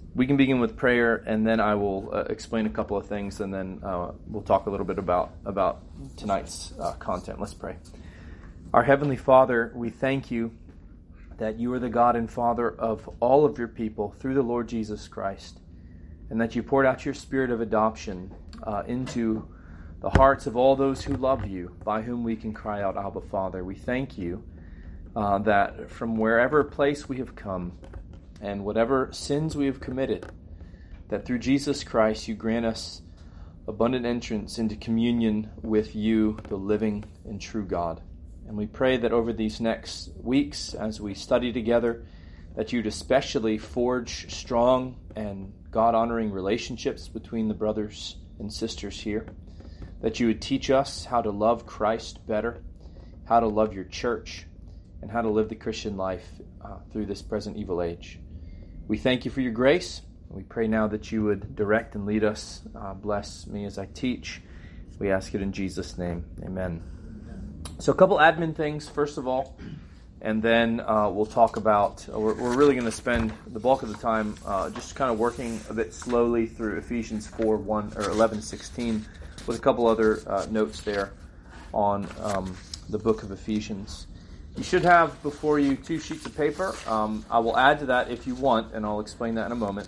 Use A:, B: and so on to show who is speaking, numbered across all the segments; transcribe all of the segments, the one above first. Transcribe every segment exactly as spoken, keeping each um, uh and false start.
A: we can begin with prayer, and then I will uh, explain a couple of things, and then uh, we'll talk a little bit about, about tonight's uh, content. Let's pray. Our Heavenly Father, we thank you that you are the God and Father of all of your people through the Lord Jesus Christ, and that you poured out your spirit of adoption uh, into the hearts of all those who love you, by whom we can cry out, Abba, Father. We thank you uh, that from wherever place we have come and whatever sins we have committed, that through Jesus Christ you grant us abundant entrance into communion with you, the living and true God. And we pray that over these next weeks, as we study together, that you'd especially forge strong and God-honoring relationships between the brothers and sisters here, that you would teach us how to love Christ better, how to love your church, and how to live the Christian life uh, through this present evil age. We thank you for your grace. We pray now that you would direct and lead us. Uh, bless me as I teach. We ask it in Jesus' name. Amen. So a couple admin things, first of all, and then uh, we'll talk about, we're, we're really going to spend the bulk of the time uh, just kind of working a bit slowly through Ephesians four, one, or eleven, sixteen, with a couple other uh, notes there on um, the book of Ephesians. You should have before you two sheets of paper. Um, I will add to that if you want, and I'll explain that in a moment.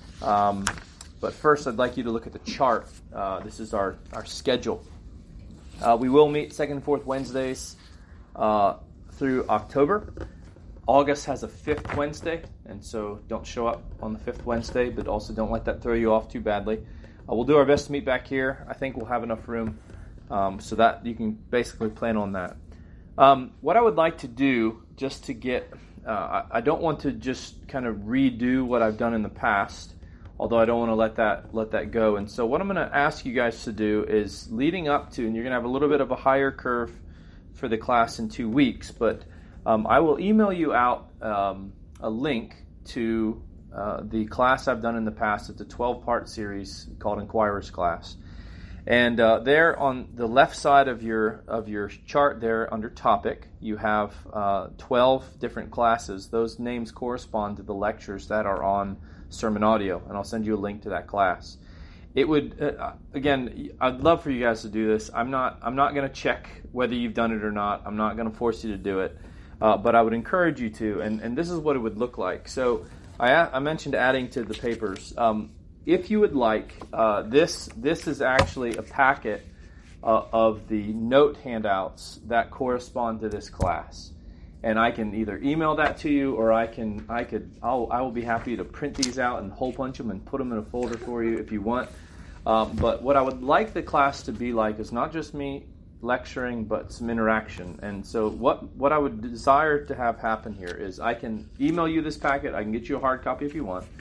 A: Um, but first, I'd like you to look at the chart. Uh, this is our, our schedule. Uh, we will meet second and fourth Wednesdays uh, through October. August has a fifth Wednesday, and so don't show up on the fifth Wednesday, but also don't let that throw you off too badly. Uh, we'll do our best to meet back here. I think we'll have enough room um, so that you can basically plan on that. Um, what I would like to do, just to get, uh, I, I don't want to just kind of redo what I've done in the past, although I don't want to let that let that go. And so what I'm going to ask you guys to do is leading up to, and you're going to have a little bit of a higher curve for the class in two weeks, but um, I will email you out um, a link to uh, the class I've done in the past. It's a twelve-part series called Inquirer's Class. And uh, there on the left side of your of your chart there under topic, you have uh, twelve different classes. Those names correspond to the lectures that are on sermon audio, and I'll send you a link to that class. It would, uh, again, I'd love for you guys to do this. I'm not I'm not going to check whether you've done it or not. I'm not going to force you to do it, uh, but I would encourage you to, and, and this is what it would look like. So I, I mentioned adding to the papers. Um, If you would like, uh, this this is actually a packet uh, of the note handouts that correspond to this class, and I can either email that to you, or I can I could I'll, I will be happy to print these out and hole punch them and put them in a folder for you if you want. Um, but what I would like the class to be like is not just me lecturing, but some interaction. And so what what I would desire to have happen here is I can email you this packet. I can get you a hard copy if you want.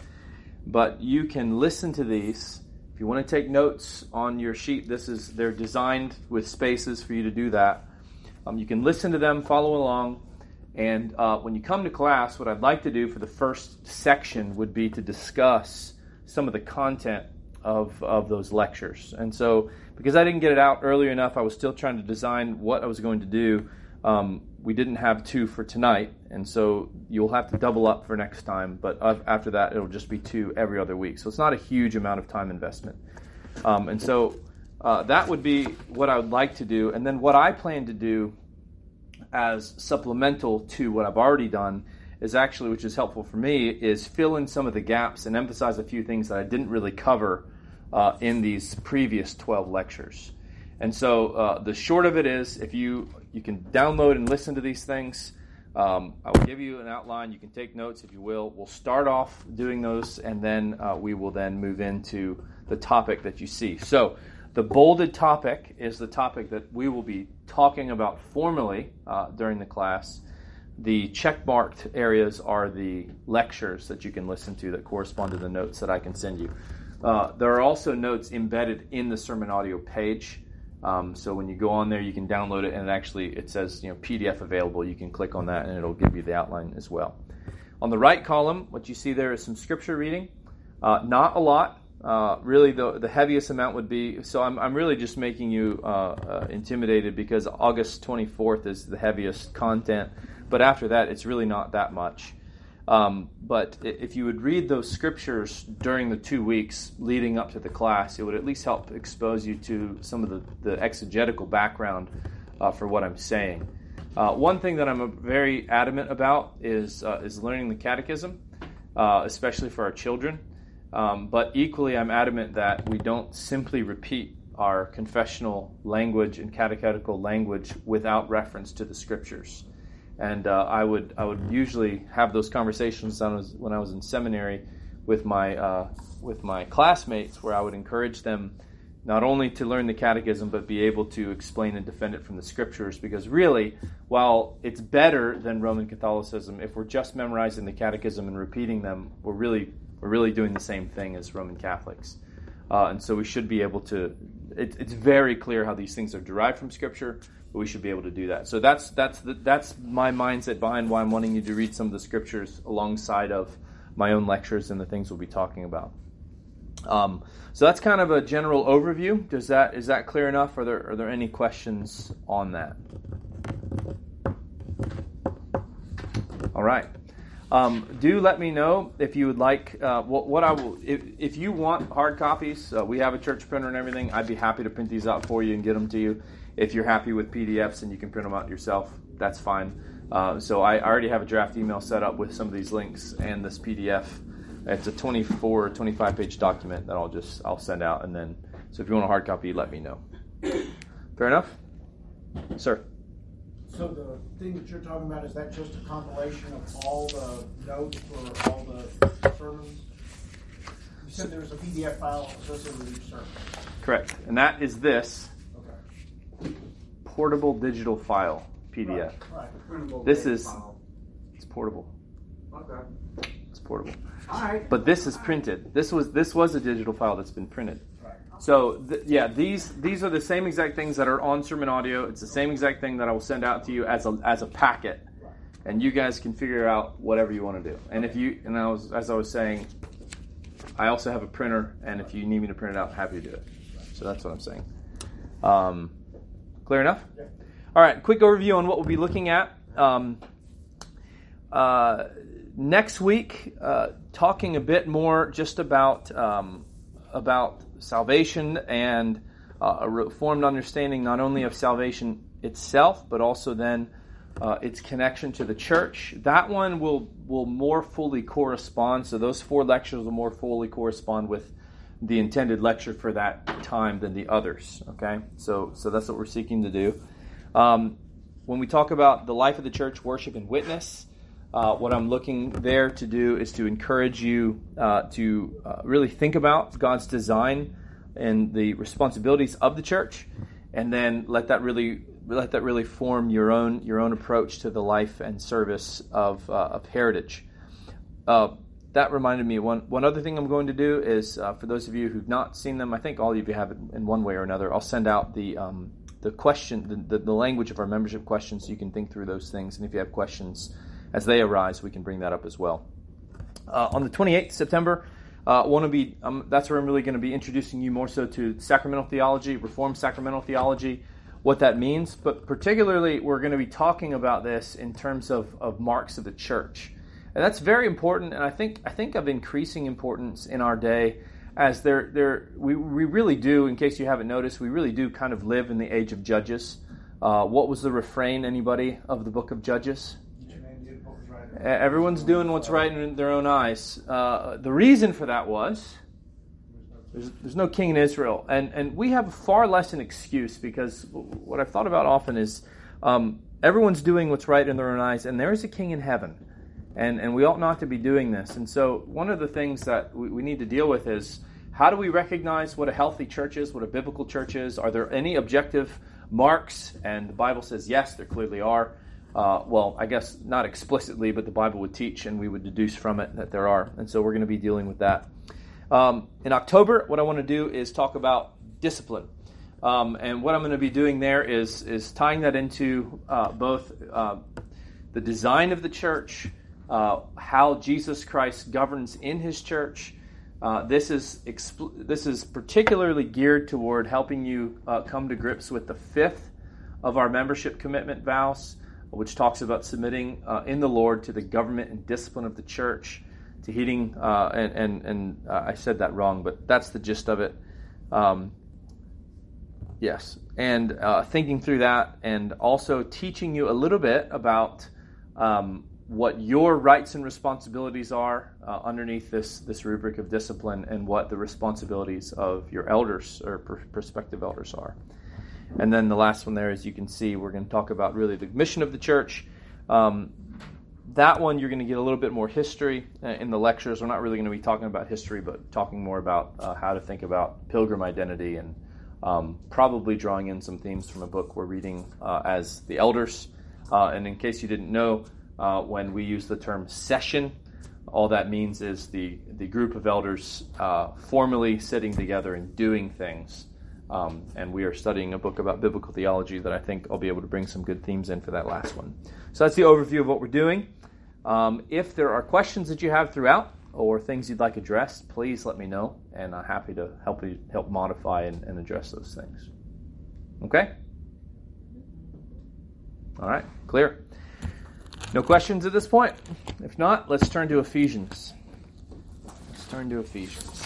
A: But you can listen to these. If you want to take notes on your sheet, this is they're designed with spaces for you to do that. Um, you can listen to them, follow along, and uh, when you come to class, what I'd like to do for the first section would be to discuss some of the content of, of those lectures. And so, because I didn't get it out early enough, I was still trying to design what I was going to do. Um, we didn't have two for tonight, and so you'll have to double up for next time, but after that it'll just be two every other week. So it's not a huge amount of time investment. Um, and so uh, that would be what I would like to do. And then what I plan to do as supplemental to what I've already done is actually, which is helpful for me, is fill in some of the gaps and emphasize a few things that I didn't really cover uh, in these previous twelve lectures. And so uh, the short of it is, if you you can download and listen to these things, um, I will give you an outline. You can take notes if you will. We'll start off doing those, and then uh, we will then move into the topic that you see. So the bolded topic is the topic that we will be talking about formally uh, during the class. The check-marked areas are the lectures that you can listen to that correspond to the notes that I can send you. Uh, there are also notes embedded in the sermon audio page. Um, so when you go on there, you can download it, and it actually it says you know P D F available. You can click on that, and it'll give you the outline as well. On the right column, what you see there is some scripture reading. Uh, not a lot. Uh, really, the the heaviest amount would be. So I'm I'm really just making you uh, uh, intimidated because August twenty-fourth is the heaviest content. But after that, it's really not that much. Um, but if you would read those scriptures during the two weeks leading up to the class, it would at least help expose you to some of the, the exegetical background uh, for what I'm saying. Uh, one thing that I'm very adamant about is uh, is learning the catechism, uh, especially for our children. Um, but equally, I'm adamant that we don't simply repeat our confessional language and catechetical language without reference to the scriptures. And uh, I would I would usually have those conversations when I was, when I was in seminary with my uh, with my classmates, where I would encourage them not only to learn the catechism, but be able to explain and defend it from the scriptures. Because really, while it's better than Roman Catholicism, if we're just memorizing the catechism and repeating them, we're really we're really doing the same thing as Roman Catholics. Uh, and so we should be able to. It, it's very clear how these things are derived from Scripture, but we should be able to do that. So that's that's the, that's my mindset behind why I'm wanting you to read some of the Scriptures alongside of my own lectures and the things we'll be talking about. Um, so that's kind of a general overview. Does that is that clear enough? Are there are there any questions on that? All right. Um, do let me know if you would like uh, what, what I will. If, if you want hard copies, uh, we have a church printer and everything. I'd be happy to print these out for you and get them to you. If you're happy with P D Fs and you can print them out yourself, that's fine. Uh, so I already have a draft email set up with some of these links and this P D F. It's a twenty-four, twenty-five page document that I'll just I'll send out, and then so if you want a hard copy, let me know. Fair enough, sir.
B: So the thing that you're talking about, is that just a compilation of all the notes for all the sermons? You said there was a P D F file associated with each sermon.
A: Correct, and that is this
B: Okay.
A: portable digital file P D F.
B: Right. right.
A: This is it's portable.
B: Okay.
A: It's portable.
B: All right.
A: But this is printed. This was this was a digital file that's been printed.
B: Right.
A: So th- yeah, these these are the same exact things that are on Sermon Audio. It's the same exact thing that I will send out to you as a as a packet,
B: Right.
A: and you guys can figure out whatever you want to do. And if you and I was as I was saying, I also have a printer, and if you need me to print it out, I'm happy to do it. So that's what I'm saying. Um, clear enough?
B: Yeah.
A: All right. Quick overview on what we'll be looking at. Um, uh, next week, uh, talking a bit more just about um, about salvation and uh, a reformed understanding not only of salvation itself, but also then uh, its connection to the church. That one will will more fully correspond. So those four lectures will more fully correspond with the intended lecture for that time than the others. Okay, so so that's what we're seeking to do. Um, when we talk about the life of the church, worship, and witness, uh, what I'm looking there to do is to encourage you uh, to uh, really think about God's design and the responsibilities of the church, and then let that really let that really form your own your own approach to the life and service of uh, of Heritage. Uh, that reminded me, one one other thing I'm going to do is, uh, for those of you who've not seen them, I think all of you have it in one way or another, I'll send out the um, the question, the, the, the language of our membership questions, so you can think through those things. And if you have questions as they arise, we can bring that up as well. Uh, on the twenty-eighth of September, uh, want to be um, that's where I'm really going to be introducing you more so to sacramental theology, Reformed sacramental theology, what that means. But particularly, we're going to be talking about this in terms of, of marks of the church. And that's very important, and I think I think of increasing importance in our day, as there there we we really do. In case you haven't noticed, we really do kind of live in the age of Judges. Uh, what was the refrain, anybody, of the book of Judges? Everyone's doing what's right in their own eyes. Uh, the reason for that was there's, there's no king in Israel, and and we have far less an excuse, because what I've thought about often is um, everyone's doing what's right in their own eyes, and there is a king in heaven. And and we ought not to be doing this. And so one of the things that we, we need to deal with is, how do we recognize what a healthy church is, what a biblical church is? Are there any objective marks? And the Bible says yes, there clearly are. Uh, well, I guess not explicitly, but the Bible would teach, and we would deduce from it that there are. And so we're going to be dealing with that. Um, in October, what I want to do is talk about discipline. Um, and what I'm going to be doing there is, is tying that into uh, both uh, the design of the church, Uh, how Jesus Christ governs in His church. Uh, this is expl- this is particularly geared toward helping you uh, come to grips with the fifth of our membership commitment vows, which talks about submitting uh, in the Lord to the government and discipline of the church, to heeding, uh, and, and, and uh, I said that wrong, but that's the gist of it. Um, yes, and uh, thinking through that, and also teaching you a little bit about um, what your rights and responsibilities are uh, underneath this this rubric of discipline, and what the responsibilities of your elders or pr- prospective elders are. And then the last one there, as you can see, we're going to talk about really the mission of the church. Um, that one, you're going to get a little bit more history in the lectures. We're not really going to be talking about history, but talking more about uh, how to think about pilgrim identity, and um, probably drawing in some themes from a book we're reading uh, as the elders. Uh, and in case you didn't know, uh, when we use the term session, all that means is the, the group of elders uh, formally sitting together and doing things. Um, and we are studying a book about biblical theology that I think I'll be able to bring some good themes in for that last one. So that's the overview of what we're doing. Um, if there are questions that you have throughout, or things you'd like addressed, please let me know, and I'm happy to help you help modify and, and address those things. Okay? All right, clear. No questions at this point? If not, let's turn to Ephesians. Let's turn to Ephesians.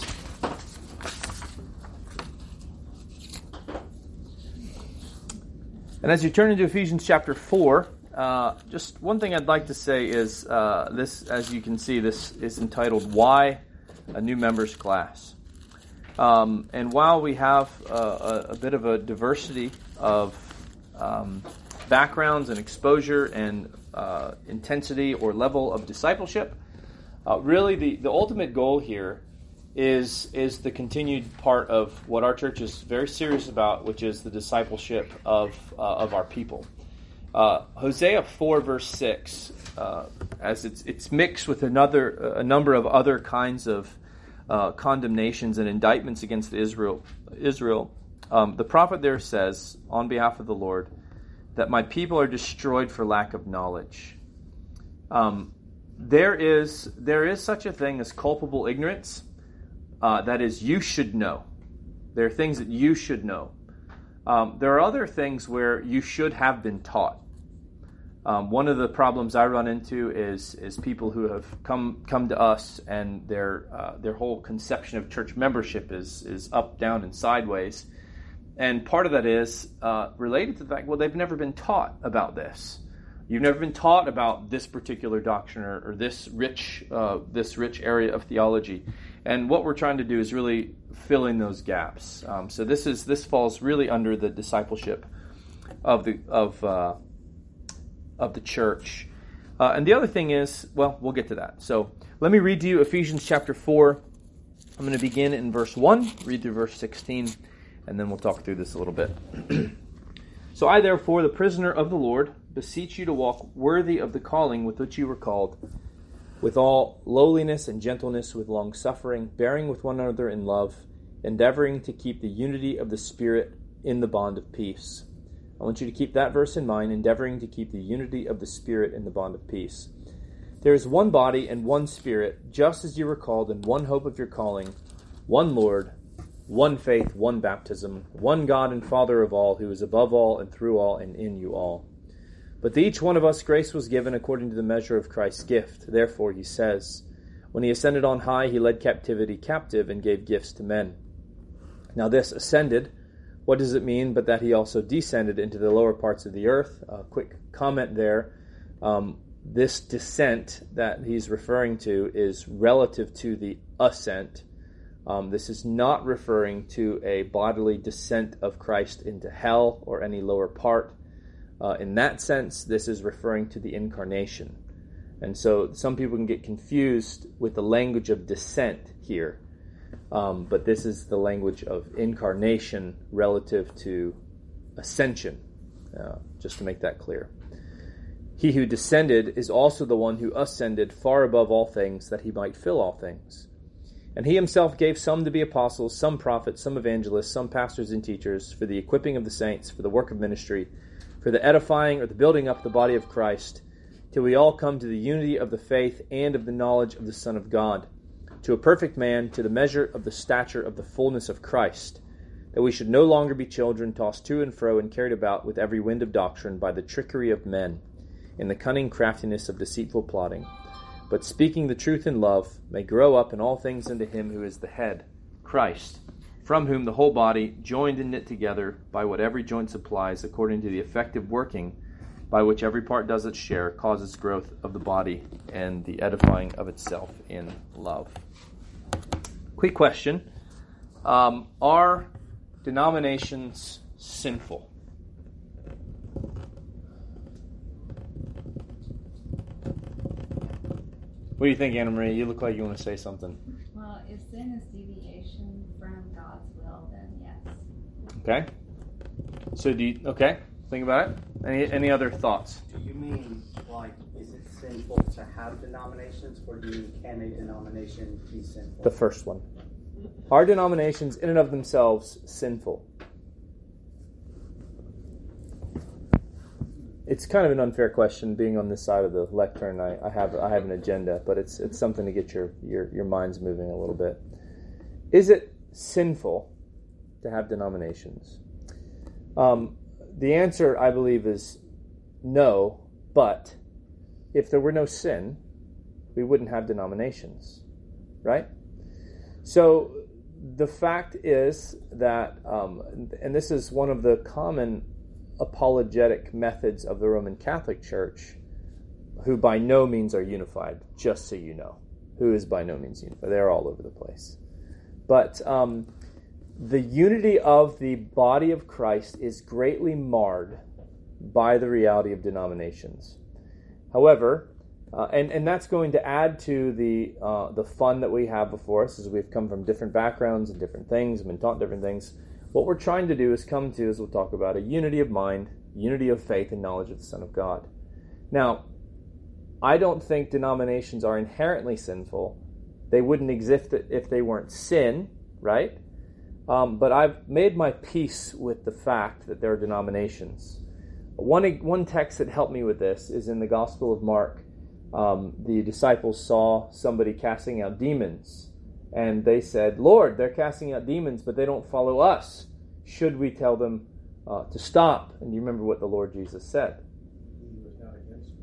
A: And as you turn into Ephesians chapter four, uh, just one thing I'd like to say is uh, this, as you can see, this is entitled, Why a New Members Class? Um, and while we have uh, a, a bit of a diversity of um, backgrounds and exposure and uh, intensity or level of discipleship, uh, really the, the ultimate goal here is is the continued part of what our church is very serious about, which is the discipleship of uh, of our people. Uh, Hosea four verse six, uh, as it's it's mixed with another a number of other kinds of uh, condemnations and indictments against Israel. Israel, um, the prophet there says on behalf of the Lord that my people are destroyed for lack of knowledge. Um, there is there is such a thing as culpable ignorance. Uh, that is, you should know. There are things that you should know. Um, there are other things where you should have been taught. Um, one of the problems I run into is is people who have come come to us, and their uh, their whole conception of church membership is is up, down, and sideways. And part of that is uh, related to the fact, well, they've never been taught about this. You've never been taught about this particular doctrine or, or this rich uh, this rich area of theology. And what we're trying to do is really fill in those gaps. Um, so this is this falls really under the discipleship of the of uh, of the church. Uh, and the other thing is, well, we'll get to that. So let me read to you Ephesians chapter four. I'm going to begin in verse one, read through verse sixteen, and then we'll talk through this a little bit. So I, therefore, the prisoner of the Lord, beseech you to walk worthy of the calling with which you were called, with all lowliness and gentleness, with long suffering, bearing with one another in love, endeavoring to keep the unity of the Spirit in the bond of peace. I want you to keep that verse in mind, endeavoring to keep the unity of the Spirit in the bond of peace. There is one body and one Spirit, just as you were called in one hope of your calling, one Lord, one faith, one baptism, one God and Father of all, who is above all and through all and in you all. But to each one of us grace was given according to the measure of Christ's gift. Therefore, he says, when he ascended on high, he led captivity captive and gave gifts to men. Now this ascended, what does it mean but that he also descended into the lower parts of the earth? A quick comment there. Um, this descent that he's referring to is relative to the ascent. Um, this is not referring to a bodily descent of Christ into hell or any lower part. Uh, in that sense, this is referring to the incarnation. And so some people can get confused with the language of descent here. Um, but this is the language of incarnation relative to ascension, uh, just to make that clear. He who descended is also the one who ascended far above all things, that he might fill all things. And he himself gave some to be apostles, some prophets, some evangelists, some pastors and teachers, for the equipping of the saints, for the work of ministry, for the edifying or the building up the body of Christ, till we all come to the unity of the faith and of the knowledge of the Son of God, to a perfect man, to the measure of the stature of the fullness of Christ, that we should no longer be children, tossed to and fro and carried about with every wind of doctrine by the trickery of men, in the cunning craftiness of deceitful plotting, but speaking the truth in love, may grow up in all things into him who is the head, Christ, from whom the whole body, joined and knit together by what every joint supplies, according to the effective working by which every part does its share, causes growth of the body and the edifying of itself in love. Quick question. Um, are denominations sinful? What do you think, Anna Marie? You look like you want to say something.
C: Well, if sin is deviation from God's will, then yes.
A: Okay. So do you, okay, think about it. Any any other thoughts?
D: Do you mean, like, is it sinful to have denominations, or do you mean, can a denomination be sinful?
A: The first one. Are denominations in and of themselves sinful? It's kind of an unfair question, being on this side of the lectern. I, I have I have an agenda, but it's it's something to get your, your, your minds moving a little bit. Is it sinful to have denominations? Um, the answer, I believe, is no, but if there were no sin, we wouldn't have denominations, right? So the fact is that, um, and this is one of the common apologetic methods of the Roman Catholic Church, who by no means are unified, just so you know, who is by no means unified. They're all over the place. But um, the unity of the body of Christ is greatly marred by the reality of denominations. However, uh, and, and that's going to add to the uh, the fun that we have before us, as we've come from different backgrounds and different things, and been taught different things. What we're trying to do is come to, as we'll talk about, a unity of mind, unity of faith, and knowledge of the Son of God. Now, I don't think denominations are inherently sinful. They wouldn't exist if they weren't sin, right? Um, but I've made my peace with the fact that there are denominations. One, one text that helped me with this is in the Gospel of Mark. Um, the disciples saw somebody casting out demons, and they said, "Lord, they're casting out demons, but they don't follow us. Should we tell them uh, to stop?" And you remember what the Lord Jesus said.
B: He was not against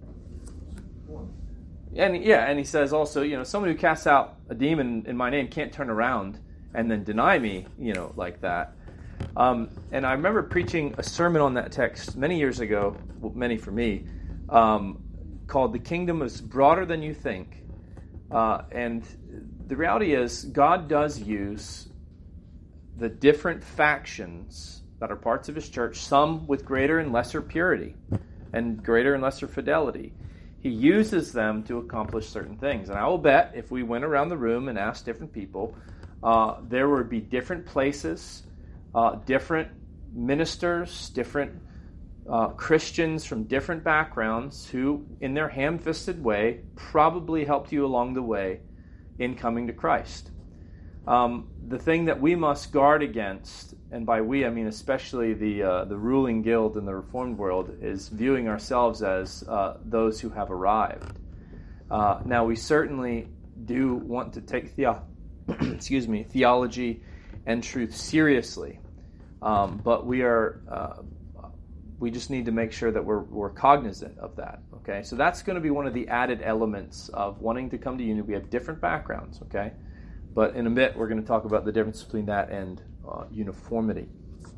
B: me.
A: And yeah, and he says also, you know, someone who casts out a demon in my name can't turn around and then deny me, you know, like that. Um, and I remember preaching a sermon on that text many years ago, well, many for me, um, called "The Kingdom is Broader Than You Think." Uh, and the reality is, God does use the different factions that are parts of his church, some with greater and lesser purity and greater and lesser fidelity. He uses them to accomplish certain things. And I will bet if we went around the room and asked different people, uh, there would be different places, uh, different ministers, different uh, Christians from different backgrounds who, in their ham-fisted way, probably helped you along the way in coming to Christ. Um, the thing that we must guard against, and by we I mean especially the uh, the ruling guild in the Reformed world, is viewing ourselves as uh, those who have arrived. Uh, now, we certainly do want to take theo- excuse me, theology and truth seriously, um, but we are uh, we just need to make sure that we're we're cognizant of that. Okay, so that's going to be one of the added elements of wanting to come to unity. We have different backgrounds. Okay. But in a bit, we're going to talk about the difference between that and uh, uniformity.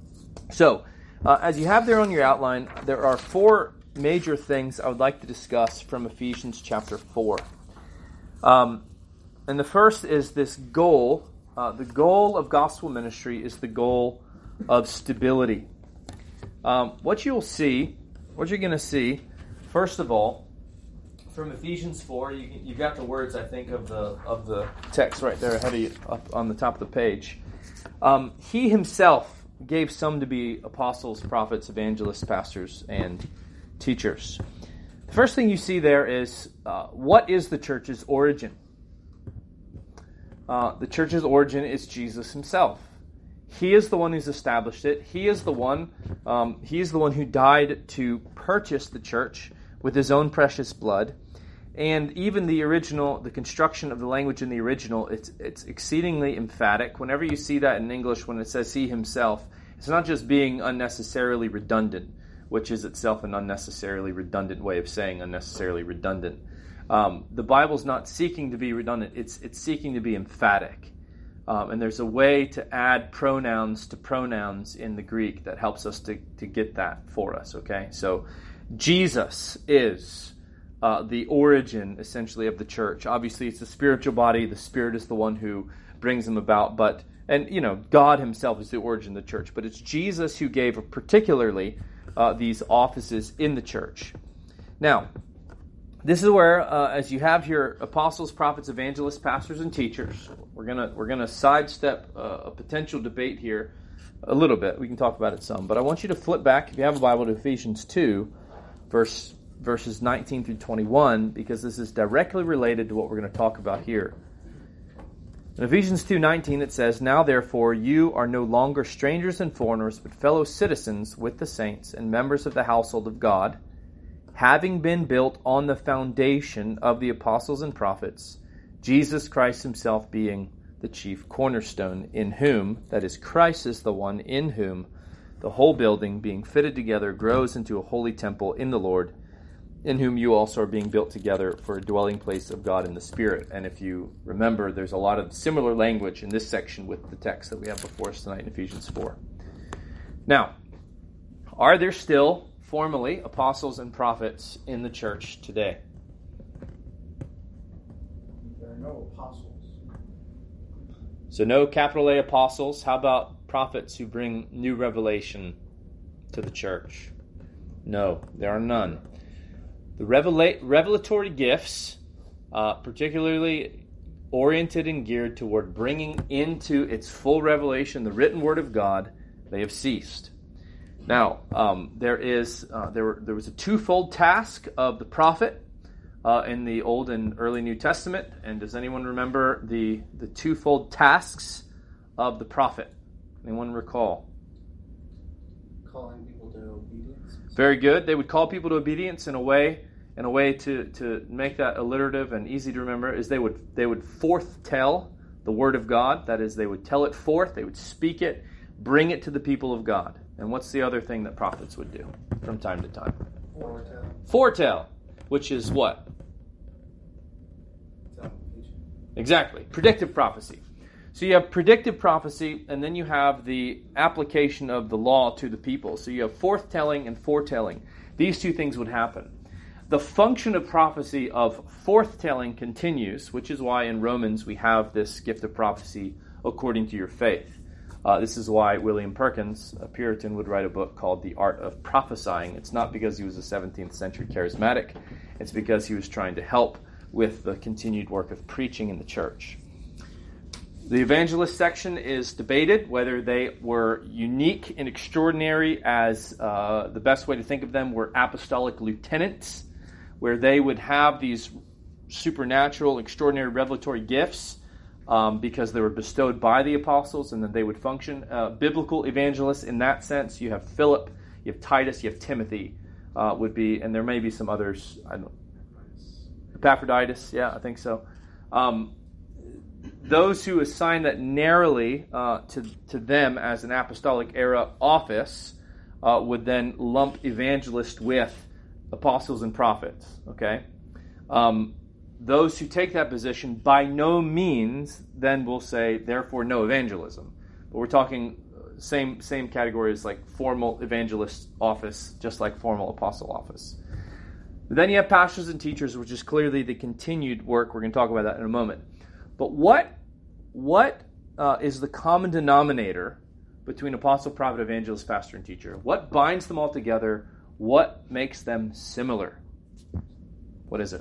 A: So, uh, as you have there on your outline, there are four major things I would like to discuss from Ephesians chapter four. Um, and the first is this goal. Uh, the goal of gospel ministry is the goal of stability. Um, what you'll see, what you're going to see, first of all, from Ephesians four, you you got the words, I think, of the of the text right there ahead of you, up on the top of the page. Um, he himself gave some to be apostles, prophets, evangelists, pastors, and teachers. The first thing you see there is, uh, what is the church's origin? Uh, the church's origin is Jesus himself. He is the one who's established it. He is the one. Um, he is the one who died to purchase the church with his own precious blood. And even the original, the construction of the language in the original, it's it's exceedingly emphatic. Whenever you see that in English, when it says he himself, it's not just being unnecessarily redundant. which is itself an unnecessarily redundant way of saying unnecessarily redundant. Um, the Bible's not seeking to be redundant. It's it's seeking to be emphatic. Um, and there's a way to add pronouns to pronouns in the Greek that helps us to, to get that for us, okay? So Jesus is uh, the origin, essentially, of the church. Obviously, it's the spiritual body. The Spirit is the one who brings them about. But, and, you know, God himself is the origin of the church. But it's Jesus who gave particularly uh, these offices in the church. Now, this is where, uh, as you have here, apostles, prophets, evangelists, pastors, and teachers, we're gonna we're gonna sidestep uh, a potential debate here a little bit. We can talk about it some, but I want you to flip back, if you have a Bible, to Ephesians two, verse verses nineteen through twenty-one, because this is directly related to what we're going to talk about here. In Ephesians two nineteen, it says, "Now therefore you are no longer strangers and foreigners, but fellow citizens with the saints and members of the household of God, having been built on the foundation of the apostles and prophets, Jesus Christ himself being the chief cornerstone, in whom," that is, Christ is the one in whom, "the whole building, being fitted together, grows into a holy temple in the Lord, in whom you also are being built together for a dwelling place of God in the Spirit." And if you remember, there's a lot of similar language in this section with the text that we have before us tonight in Ephesians four. Now, are there still formally apostles and prophets in the church today?
B: There are no apostles.
A: So no capital A apostles. How about prophets who bring new revelation to the church? No, there are none. The revela- revelatory gifts, uh, particularly oriented and geared toward bringing into its full revelation the written word of God, they have ceased. Now, um, there is uh, there were, there was a twofold task of the prophet uh, in the Old and Early New Testament. And does anyone remember the the twofold tasks of the prophet? Anyone recall?
D: Calling people to obedience.
A: Very good. They would call people to obedience in a way in a way to, to make that alliterative and easy to remember is they would they would forth tell the word of God. That is, they would tell it forth. They would speak it, bring it to the people of God. And what's the other thing that prophets would do from time to time?
D: Foretell.
A: Foretell, which is what? Exactly. Predictive prophecy. So you have predictive prophecy, and then you have the application of the law to the people. So you have forthtelling and foretelling. These two things would happen. The function of prophecy of forthtelling continues, which is why in Romans we have this gift of prophecy according to your faith. Uh, this is why William Perkins, a Puritan, would write a book called The Art of Prophesying. It's not because he was a seventeenth century charismatic. It's because he was trying to help with the continued work of preaching in the church. The evangelist section is debated whether they were unique and extraordinary, as uh, the best way to think of them were apostolic lieutenants, where they would have these supernatural, extraordinary revelatory gifts um, because they were bestowed by the apostles, and then they would function. Uh, biblical evangelists in that sense, you have Philip, you have Titus, you have Timothy, uh, would be, and there may be some others. I don't. Epaphroditus, yeah, I think so. Um, those who assign that narrowly uh, to to them as an apostolic era office uh, would then lump evangelists with apostles and prophets. Okay, um, those who take that position by no means then will say, therefore, no evangelism. But we're talking same same category as like formal evangelist office, just like formal apostle office. Then you have pastors and teachers, which is clearly the continued work. We're going to talk about that in a moment. But what what uh, is the common denominator between apostle, prophet, evangelist, pastor, and teacher? What binds them all together? What makes them similar? What is it?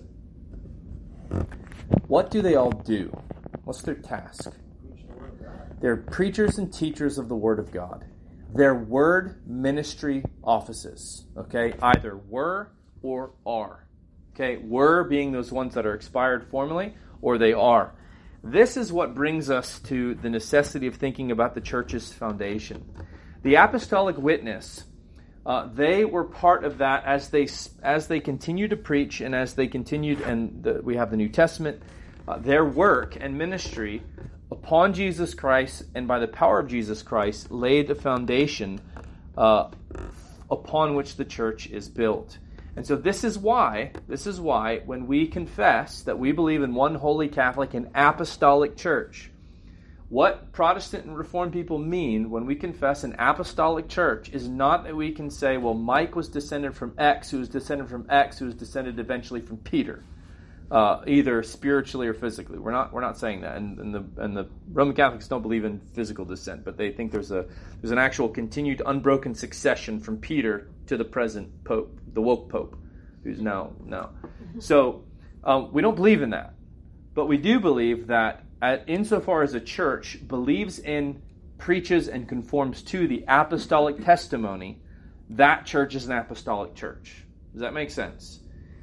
A: What do they all do? What's their task? They're preachers and teachers of the Word of God. They're word ministry offices. Okay, either were or are. Okay, were being those ones that are expired formally, or they are. This is what brings us to the necessity of thinking about the church's foundation. The apostolic witness, uh, they were part of that as they as they continued to preach and as they continued, and the, we have the New Testament, uh, their work and ministry upon Jesus Christ and by the power of Jesus Christ laid the foundation uh, upon which the church is built. And so this is why, this is why when we confess that we believe in one holy Catholic and apostolic church, what Protestant and Reformed people mean when we confess an apostolic church is not that we can say, well, Mike was descended from X, who was descended from X, who was descended eventually from Peter, uh, either spiritually or physically. We're not we're not saying that, and, and the and the Roman Catholics don't believe in physical descent, but they think there's a there's an actual continued unbroken succession from Peter to the present Pope, the woke Pope, who's now now. So um, we don't believe in that, but we do believe that. At, insofar as a church believes in, preaches, and conforms to the apostolic testimony, that church is an apostolic church. Does that make sense?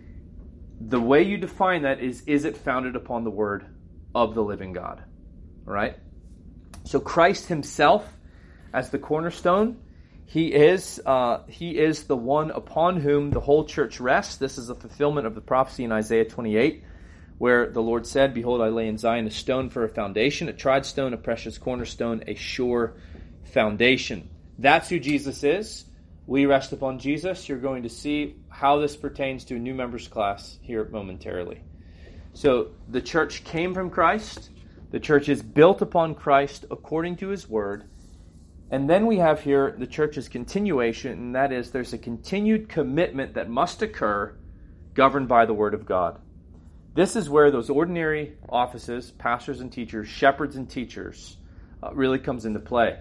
A: The way you define that is, is it founded upon the word of the living God? All right? So Christ himself, as the cornerstone, he is, uh, he is the one upon whom the whole church rests. This is a fulfillment of the prophecy in Isaiah twenty-eight. Where the Lord said, behold, I lay in Zion a stone for a foundation, a tried stone, a precious cornerstone, a sure foundation. That's who Jesus is. We rest upon Jesus. You're going to see how this pertains to a new members class here momentarily. So the church came from Christ. The church is built upon Christ according to his word. And then we have here the church's continuation, and that is there's a continued commitment that must occur governed by the word of God. This is where those ordinary offices, pastors and teachers, shepherds and teachers, uh, really comes into play.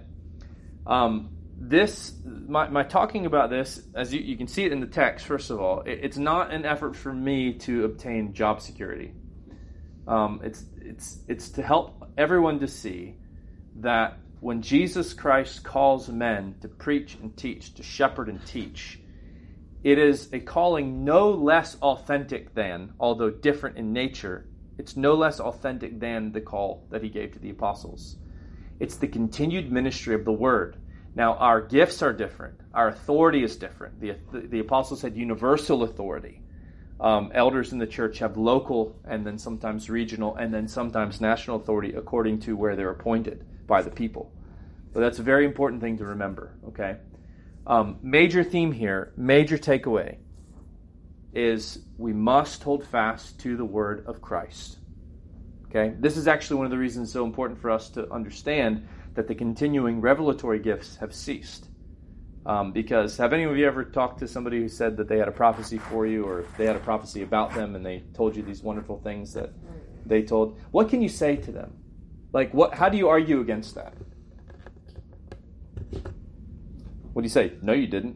A: Um, this, my, my talking about this, as you, you can see it in the text, first of all, it, it's not an effort for me to obtain job security. Um, it's, it's, it's to help everyone to see that when Jesus Christ calls men to preach and teach, to shepherd and teach, it is a calling no less authentic than, although different in nature, it's no less authentic than the call that he gave to the apostles. It's the continued ministry of the word. Now, our gifts are different. Our authority is different. The, the, the apostles had universal authority. Um, elders in the church have local and then sometimes regional and then sometimes national authority according to where they're appointed by the people. But that's a very important thing to remember, okay? Um, major theme here, major takeaway, is we must hold fast to the word of Christ. Okay? This is actually one of the reasons it's so important for us to understand that the continuing revelatory gifts have ceased. Um, because have any of you ever talked to somebody who said that they had a prophecy for you, or they had a prophecy about them and they told you these wonderful things that they told? What can you say to them? Like, what? How do you argue against that? What do you say? No, you didn't.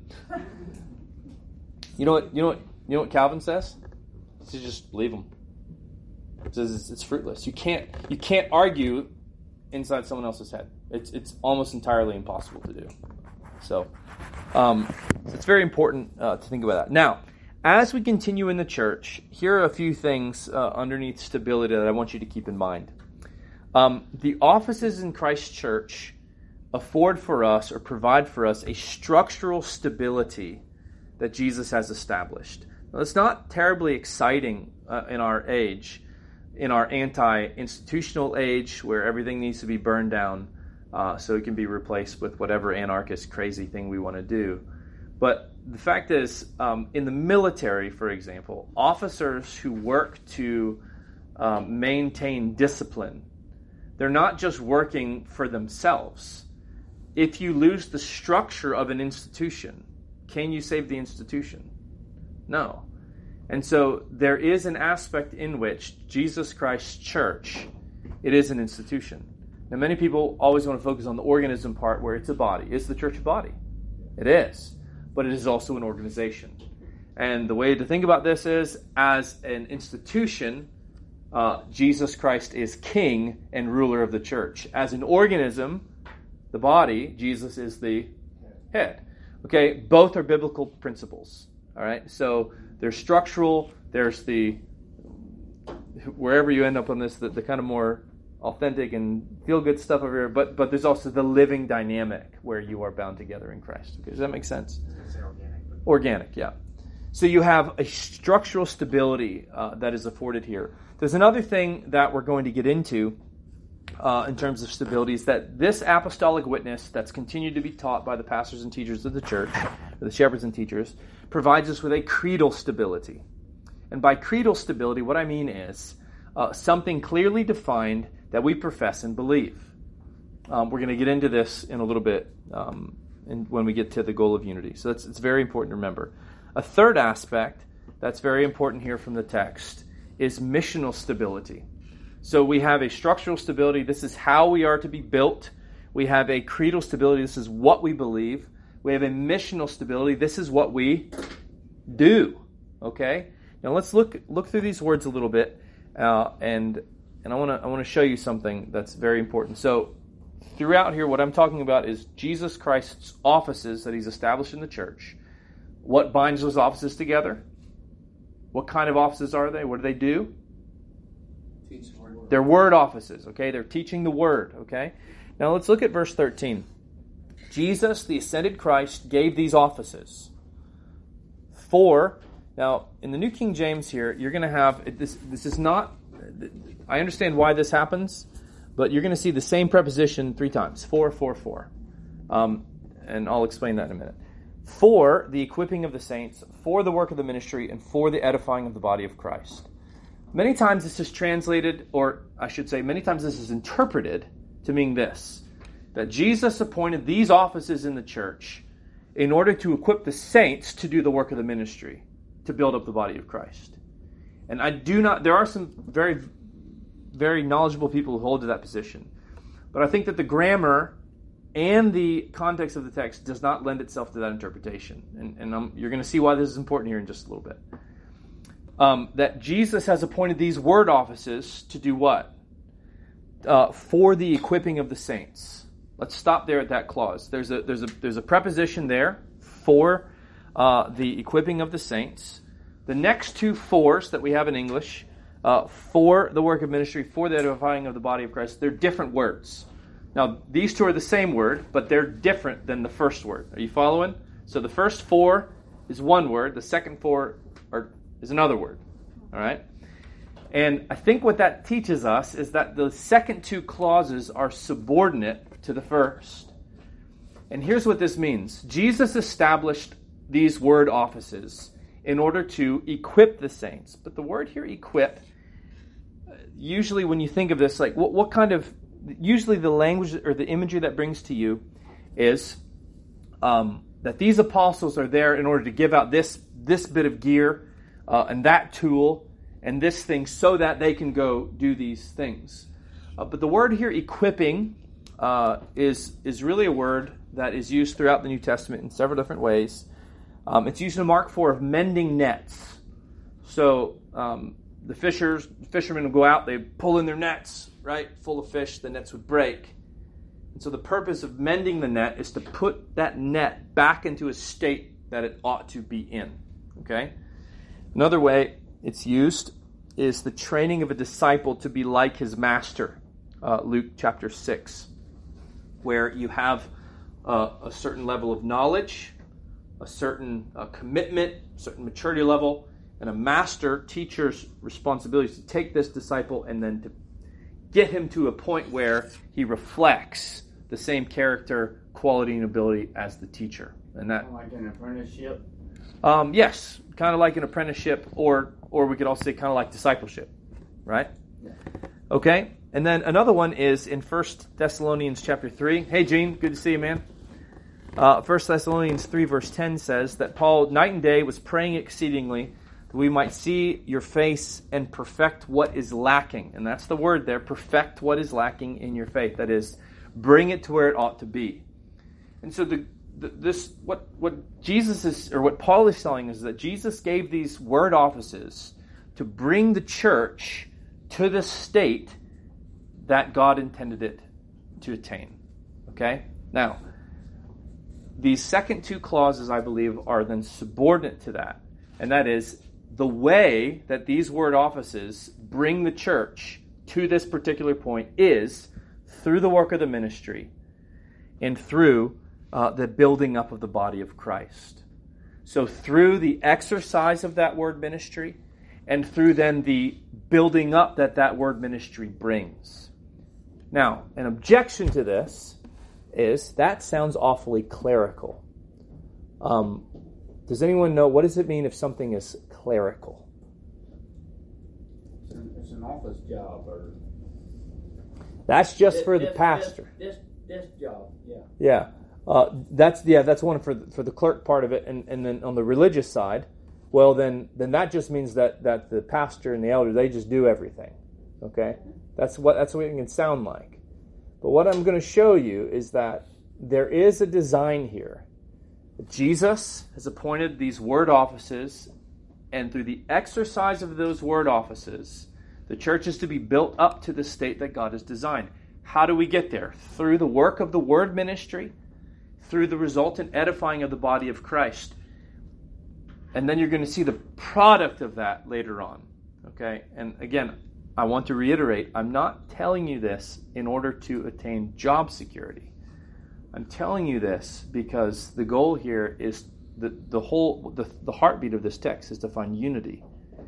A: You know what? You know what? You know what Calvin says? He says just leave them. He says it's, it's fruitless. You can't. You can't argue inside someone else's head. It's it's almost entirely impossible to do. So, um, it's very important uh, to think about that. Now, as we continue in the church, here are a few things uh, underneath stability that I want you to keep in mind. Um, the offices in Christ's church afford for us or provide for us a structural stability that Jesus has established. Now, it's not terribly exciting uh, in our age, in our anti-institutional age where everything needs to be burned down uh, so it can be replaced with whatever anarchist crazy thing we want to do. But the fact is, um, in the military, for example, officers who work to um, maintain discipline, they're not just working for themselves. If you lose the structure of an institution, can you save the institution? No. And so there is an aspect in which Jesus Christ's church, it is an institution. Now, many people always want to focus on the organism part where it's a body. Is the church a body? It is. But it is also an organization. And the way to think about this is, as an institution, uh, Jesus Christ is king and ruler of the church. As an organism, the body, Jesus is the head. Okay, both are biblical principles. All right, so there's structural, there's the, wherever you end up on this, the, the kind of more authentic and feel-good stuff over here, but but there's also the living dynamic where you are bound together in Christ. Okay, does that make sense?
D: Organic.
A: Organic, yeah. So you have a structural stability uh, that is afforded here. There's another thing that we're going to get into uh, in terms of stability is that this apostolic witness that's continued to be taught by the pastors and teachers of the church the shepherds and teachers, provides us with a creedal stability. And by creedal stability, what I mean is uh, something clearly defined that we profess and believe. Um, we're going to get into this in a little bit um, in, when we get to the goal of unity. So that's, it's very important to remember. A third aspect that's very important here from the text is missional stability. So we have a structural stability. This is how we are to be built. We have a creedal stability. This is what we believe. We have a missional stability. This is what we do. Okay? Now let's look look through these words a little bit, uh, and and I want to I want to show you something that's very important. So throughout here, what I'm talking about is Jesus Christ's offices that He's established in the church. What binds those offices together? What kind of offices are they? What do they do?
B: Teach the word.
A: They're word offices. Okay, they're teaching the word. Okay. Now let's look at verse thirteen. Jesus, the ascended Christ, gave these offices for. Now, in the New King James here, you're going to have, this This is not, I understand why this happens, but you're going to see the same preposition three times. For, for, for. Um, and I'll explain that in a minute. For the equipping of the saints, for the work of the ministry, and for the edifying of the body of Christ. Many times this is translated, or I should say, many times this is interpreted to mean this, that Jesus appointed these offices in the church in order to equip the saints to do the work of the ministry, to build up the body of Christ. And I do not, there are some very, very knowledgeable people who hold to that position. But I think that the grammar and the context of the text does not lend itself to that interpretation. And, and I'm, you're going to see why this is important here in just a little bit. Um, that Jesus has appointed these word offices to do what? Uh, for the equipping of the saints. Let's stop there at that clause. There's a there's a there's a preposition there for uh, the equipping of the saints. The next two fors that we have in English, uh, for the work of ministry, for the edifying of the body of Christ, they're different words. Now these two are the same word, but they're different than the first word. Are you following? So the first for is one word. The second for are, is another word. All right. And I think what that teaches us is that the second two clauses are subordinate to the first. And here's what this means. Jesus established these word offices in order to equip the saints. But the word here, equip, usually when you think of this, like what, what kind of, usually the language or the imagery that brings to you is um, that these apostles are there in order to give out this, this bit of gear uh, and that tool and this thing so that they can go do these things. Uh, but the word here, equipping, uh, is is really a word that is used throughout the New Testament in several different ways. Um, it's used in Mark four of mending nets. So um, the fishers, fishermen would go out, they pull in their nets, right, full of fish, the nets would break. And so the purpose of mending the net is to put that net back into a state that it ought to be in. Okay? Another way it's used is the training of a disciple to be like his master, uh, Luke chapter six, where you have uh, a certain level of knowledge, a certain uh, commitment, a certain maturity level, and a master teacher's responsibility is to take this disciple and then to get him to a point where he reflects the same character, quality, and ability as the teacher. And that,
E: like an apprenticeship?
A: Um, yes, kind of like an apprenticeship, or or we could also say kind of like discipleship, right?
E: Yeah.
A: Okay, and then another one is in First Thessalonians chapter three. Hey, Gene, good to see you, man. Uh, First Thessalonians three verse ten says that Paul night and day was praying exceedingly that we might see your face and perfect what is lacking. And that's the word there, perfect what is lacking in your faith. That is, bring it to where it ought to be. And so the This what what Jesus is, or what Paul is telling us, is that Jesus gave these word offices to bring the church to the state that God intended it to attain. Okay? Now, these second two clauses, I believe, are then subordinate to that. And that is, the way that these word offices bring the church to this particular point is through the work of the ministry and through Uh, the building up of the body of Christ. So through the exercise of that word ministry and through then the building up that that word ministry brings. Now, an objection to this is that sounds awfully clerical. Um, does anyone know, what does it mean if something is clerical?
E: It's an, it's an office job or
A: That's just
E: this,
A: for the
E: this,
A: pastor.
E: This, this this job, yeah.
A: Yeah, uh, that's yeah, that's one for the, for the clerk part of it, and, and then on the religious side, well then then that just means that, that the pastor and the elder, they just do everything. Okay, that's what that's what it can sound like. But what I'm going to show you is that there is a design here. Jesus has appointed these word offices, and through the exercise of those word offices, the church is to be built up to the state that God has designed. How do we get there? Through the work of the word ministry, through the resultant edifying of the body of Christ. And then you're going to see the product of that later on. Okay? And again, I want to reiterate, I'm not telling you this in order to attain job security. I'm telling you this because the goal here is the, the whole, the, the heartbeat of this text is to find unity.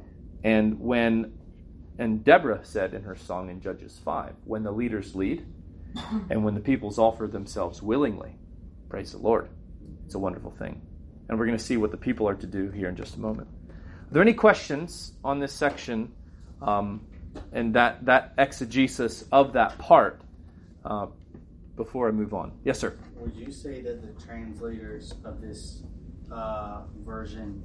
A: And when, and Deborah said in her song in Judges five, when the leaders lead and when the peoples offer themselves willingly, praise the Lord. It's a wonderful thing. And we're going to see what the people are to do here in just a moment. Are there any questions on this section um, and that, that exegesis of that part uh, before I move on? Yes, sir.
D: Would you say that the translators of this uh, version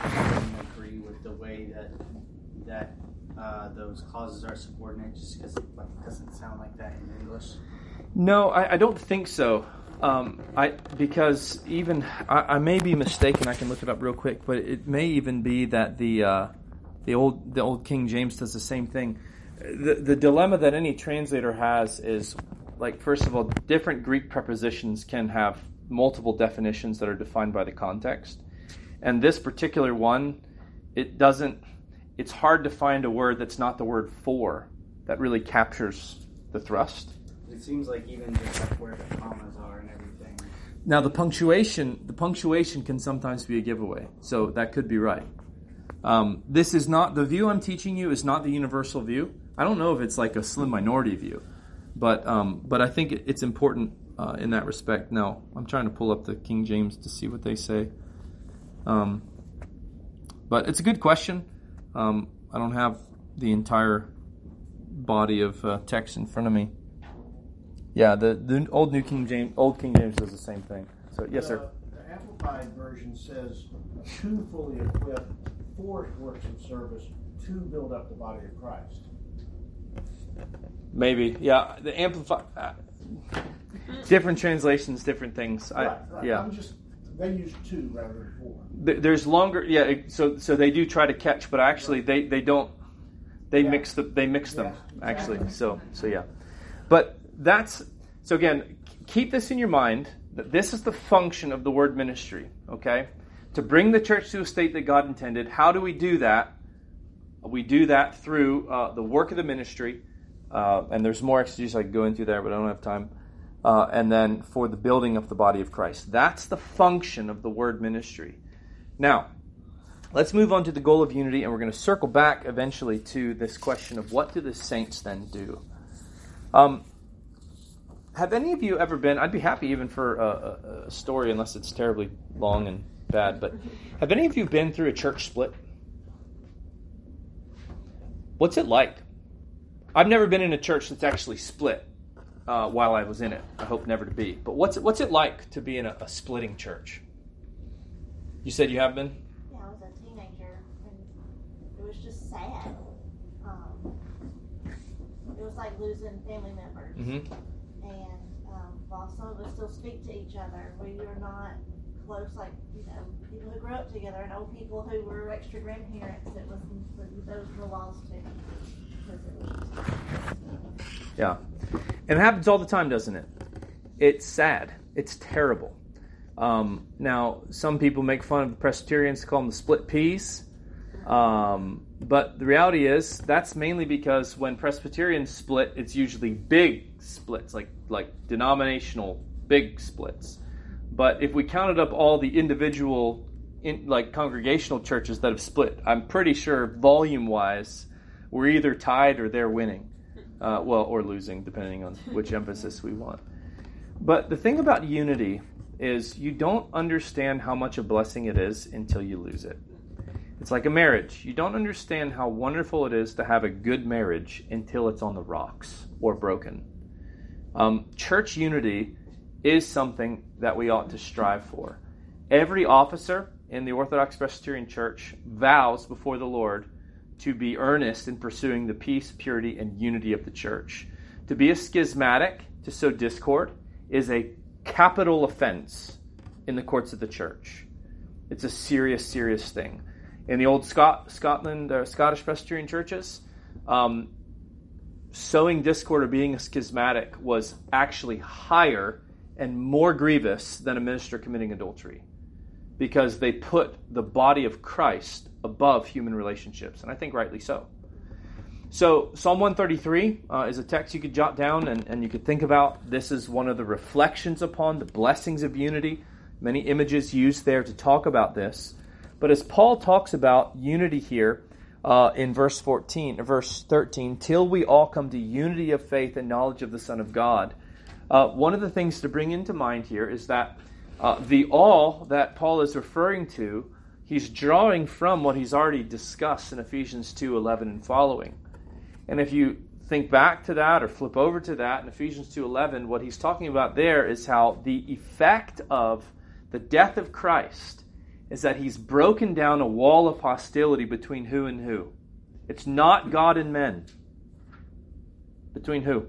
D: agree with the way that that uh, those clauses are subordinate, just because it like, doesn't sound like that in English?
A: No, I, I don't think so. Um, I because even I, I may be mistaken. I can look it up real quick, but it may even be that the uh, the old the old King James does the same thing. The the dilemma that any translator has is, like, first of all, different Greek prepositions can have multiple definitions that are defined by the context, and this particular one, it doesn't. It's hard to find a word that's not the word for that really captures the thrust.
D: It seems like even just like where the commas are and everything.
A: Now the punctuation, the punctuation can sometimes be a giveaway, so that could be right. Um, this is not, the view I'm teaching you is not the universal view. I don't know if it's like a slim minority view, but um, but I think it's important uh, in that respect. Now I'm trying to pull up the King James to see what they say. Um, but it's a good question. Um, I don't have the entire body of uh, text in front of me. Yeah, the, the old New King James, old King James does the same thing. So yes, sir.
B: The, the Amplified version says to fully equip for works of service to build up the body of Christ.
A: Maybe, yeah. The Amplified, uh, different translations, different things.
B: Right,
A: I,
B: right.
A: Yeah.
B: I'm just they use two rather than four.
A: There's longer, yeah. it- So so they do try to catch, but actually they, they don't. They
B: Yeah.
A: mix the they mix them
B: Yeah,
A: actually.
B: exactly.
A: So so yeah, but that's so again. Keep this in your mind that this is the function of the word ministry. Okay, to bring the church to a state that God intended. How do we do that? We do that through uh, the work of the ministry, uh, and there's more exegesis I could go into there, but I don't have time. Uh, and then for the building of the body of Christ. That's the function of the word ministry. Now, let's move on to the goal of unity, and we're going to circle back eventually to this question of what do the saints then do? Um, have any of you ever been, I'd be happy even for a, a, a story, unless it's terribly long and bad, but have any of you been through a church split? What's it like? I've never been in a church that's actually split uh, while I was in it. I hope never to be. But what's it, what's it like to be in a, a splitting church? You said you have been?
F: Yeah, I was a teenager, and it was just sad. Um, it was like losing family members.
A: Mm-hmm.
F: And um, while some of us still speak to each other, we are not close like, you know, people who grew up together and old people who were extra grandparents. It was, those were lost too. Because it was just,
A: Yeah. And it happens all the time, doesn't it? It's sad. It's terrible. Um, now, some people make fun of the Presbyterians, call them the split peas. Um, but the reality is that's mainly because when Presbyterians split, it's usually big splits, like like denominational big splits. But if we counted up all the individual, in, like congregational churches that have split, I'm pretty sure volume-wise, we're either tied or they're winning. Uh, well, or losing, depending on which emphasis we want. But the thing about unity is you don't understand how much a blessing it is until you lose it. It's like a marriage. You don't understand how wonderful it is to have a good marriage until it's on the rocks or broken. Um, church unity is something that we ought to strive for. Every officer in the Orthodox Presbyterian Church vows before the Lord to be earnest in pursuing the peace, purity, and unity of the church. To be a schismatic, to sow discord, is a capital offense in the courts of the church. It's a serious, serious thing. In the old Scot- Scotland, uh, Scottish Presbyterian churches, um, sowing discord or being a schismatic was actually higher and more grievous than a minister committing adultery, because they put the body of Christ above human relationships, and I think rightly so. So Psalm one thirty-three uh, is a text you could jot down and, and you could think about. This is one of the reflections upon the blessings of unity. Many images used there to talk about this. But as Paul talks about unity here uh, in verse fourteen, verse thirteen, till we all come to unity of faith and knowledge of the Son of God. Uh, one of the things to bring into mind here is that uh, the all that Paul is referring to, he's drawing from what he's already discussed in Ephesians two eleven and following. And if you think back to that or flip over to that in Ephesians two eleven, what he's talking about there is how the effect of the death of Christ is that he's broken down a wall of hostility between who and who. It's not God and men. Between who?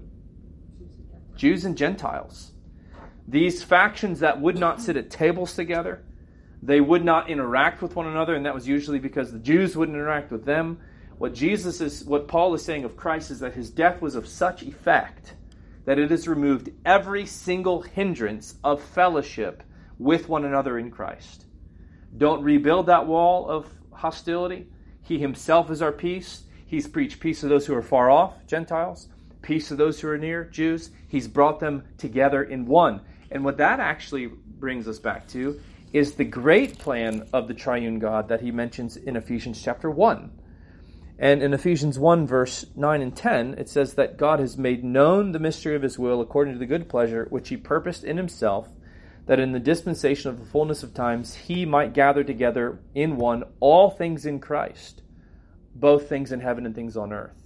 A: Jews and Gentiles. These factions that would not sit at tables together, they would not interact with one another, and that was usually because the Jews wouldn't interact with them. What Jesus is, what Paul is saying of Christ is that his death was of such effect that it has removed every single hindrance of fellowship with one another in Christ. Don't rebuild that wall of hostility. He himself is our peace. He's preached peace to those who are far off, Gentiles, peace to those who are near, Jews. He's brought them together in one. And what that actually brings us back to is the great plan of the triune God that he mentions in Ephesians chapter one. And in Ephesians one, verse nine and ten, it says that God has made known the mystery of his will according to the good pleasure which he purposed in himself, that in the dispensation of the fullness of times he might gather together in one all things in Christ, both things in heaven and things on earth.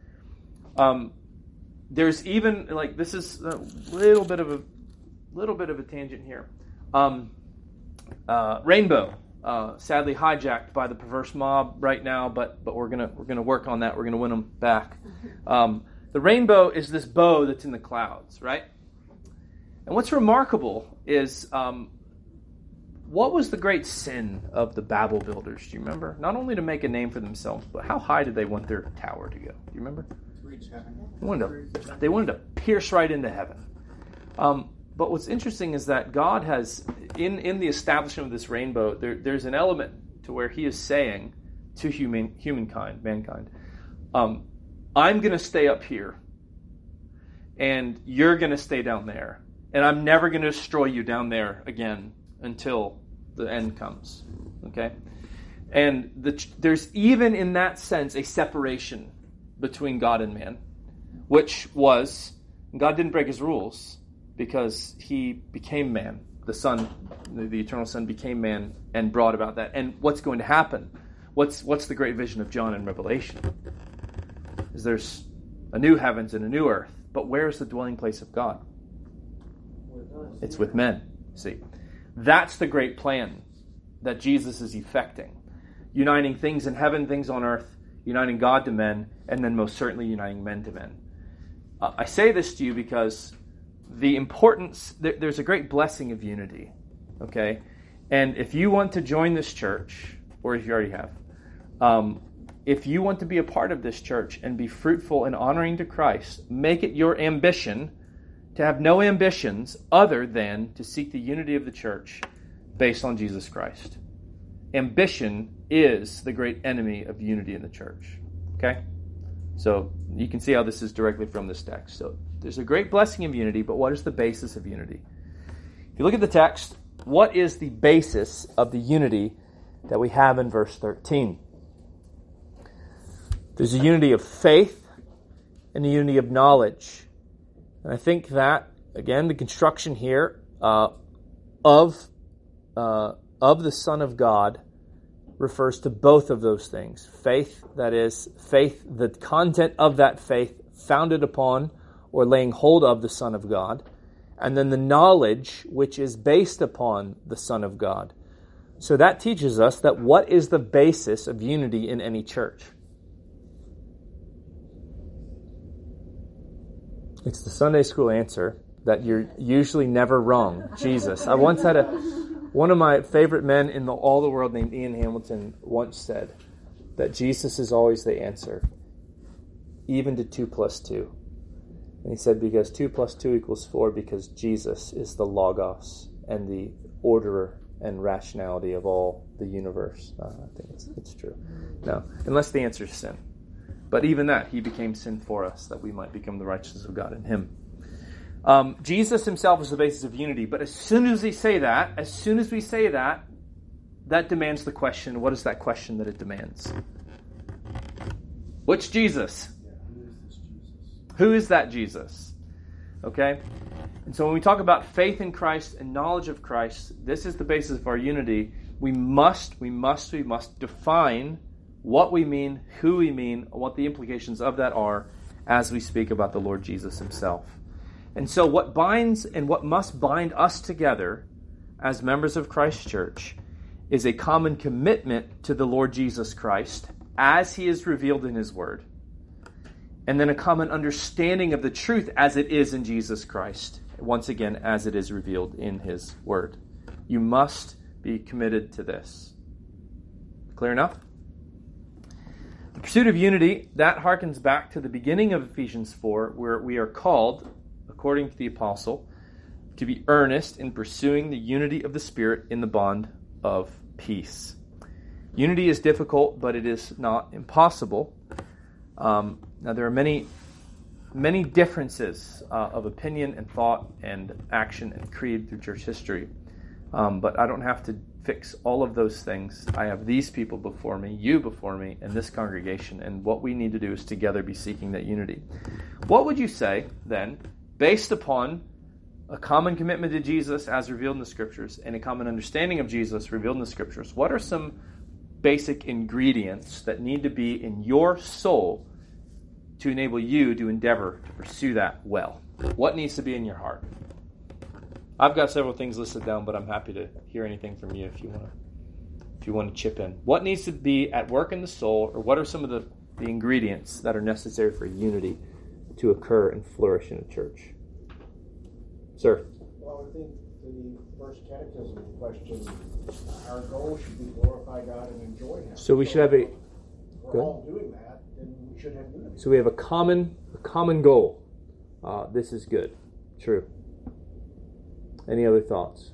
A: Um, there's even, like, this is a little bit of a little bit of a tangent here. Um, uh, Rainbow, uh, sadly hijacked by the perverse mob right now, but but we're gonna we're gonna work on that. We're gonna win them back. Um, the rainbow is this bow that's in the clouds, right? And what's remarkable is, um, what was the great sin of the Babel builders? Do you remember? Not only to make a name for themselves, but how high did they want their tower to go? Do you remember? They wanted to, they wanted to pierce right into heaven. Um, but what's interesting is that God has, in, in the establishment of this rainbow, there, there's an element to where he is saying to human humankind, mankind, um, I'm going to stay up here, and you're going to stay down there. And I'm never going to destroy you down there again until the end comes. Okay? And the, there's even in that sense a separation between God and man, which was, God didn't break his rules because he became man. The Son, the, the eternal Son became man and brought about that. And what's going to happen? What's, what's the great vision of John in Revelation? Is there's a new heavens and a new earth. But where's the dwelling place of God? It's with men. See, that's the great plan that Jesus is effecting. Uniting things in heaven, things on earth, uniting God to men, and then most certainly uniting men to men. Uh, I say this to you because the importance, there, there's a great blessing of unity, okay? And if you want to join this church, or if you already have, um, if you want to be a part of this church and be fruitful and honoring to Christ, make it your ambition to have no ambitions other than to seek the unity of the church based on Jesus Christ. Ambition is the great enemy of unity in the church. Okay? So you can see how this is directly from this text. So there's a great blessing of unity, but what is the basis of unity? If you look at the text, what is the basis of the unity that we have in verse thirteen? There's a unity of faith and a unity of knowledge. And I think that, again, the construction here, uh, of uh, of the Son of God refers to both of those things. Faith, that is, faith, the content of that faith founded upon or laying hold of the Son of God, and then the knowledge which is based upon the Son of God. So that teaches us that what is the basis of unity in any church? It's the Sunday school answer that you're usually never wrong. Jesus. I once had a, one of my favorite men in the, all the world named Ian Hamilton once said that Jesus is always the answer, even to two plus two. And he said because two plus two equals four, because Jesus is the Logos and the orderer and rationality of all the universe. Uh, I think it's, it's true. No, unless the answer is sin. But even that, he became sin for us, that we might become the righteousness of God in him. Um, Jesus himself is the basis of unity. But as soon as we say that, as soon as we say that, that demands the question, what is that question that it demands? Which Jesus? Who is that Jesus? Okay? And so when we talk about faith in Christ and knowledge of Christ, this is the basis of our unity. We must, we must, we must define what we mean, who we mean, what the implications of that are as we speak about the Lord Jesus himself. And so what binds and what must bind us together as members of Christ Church is a common commitment to the Lord Jesus Christ as he is revealed in his word. And then a common understanding of the truth as it is in Jesus Christ. Once again, as it is revealed in his word. You must be committed to this. Clear enough? The pursuit of unity, that harkens back to the beginning of Ephesians four, where we are called, according to the apostle, to be earnest in pursuing the unity of the Spirit in the bond of peace. Unity is difficult, but it is not impossible. Um, now, there are many, many differences uh, of opinion and thought and action and creed through church history. Um, but I don't have to fix all of those things. I have these people before me, you before me, and this congregation. And what we need to do is together be seeking that unity. What would you say, then, based upon a common commitment to Jesus as revealed in the Scriptures and a common understanding of Jesus revealed in the Scriptures, what are some basic ingredients that need to be in your soul to enable you to endeavor to pursue that well? What needs to be in your heart? I've got several things listed down, but I'm happy to hear anything from you if you want to if you want to chip in. What needs to be at work in the soul, or what are some of the, the ingredients that are necessary for unity to occur and flourish in a church? Sir?
B: Well, I think the first catechism question, our goal should be glorify God and enjoy him.
A: So we should have a...
B: If we're all doing that, then we should have unity.
A: So we have a common a common goal. Uh, this is good. True. Any other thoughts?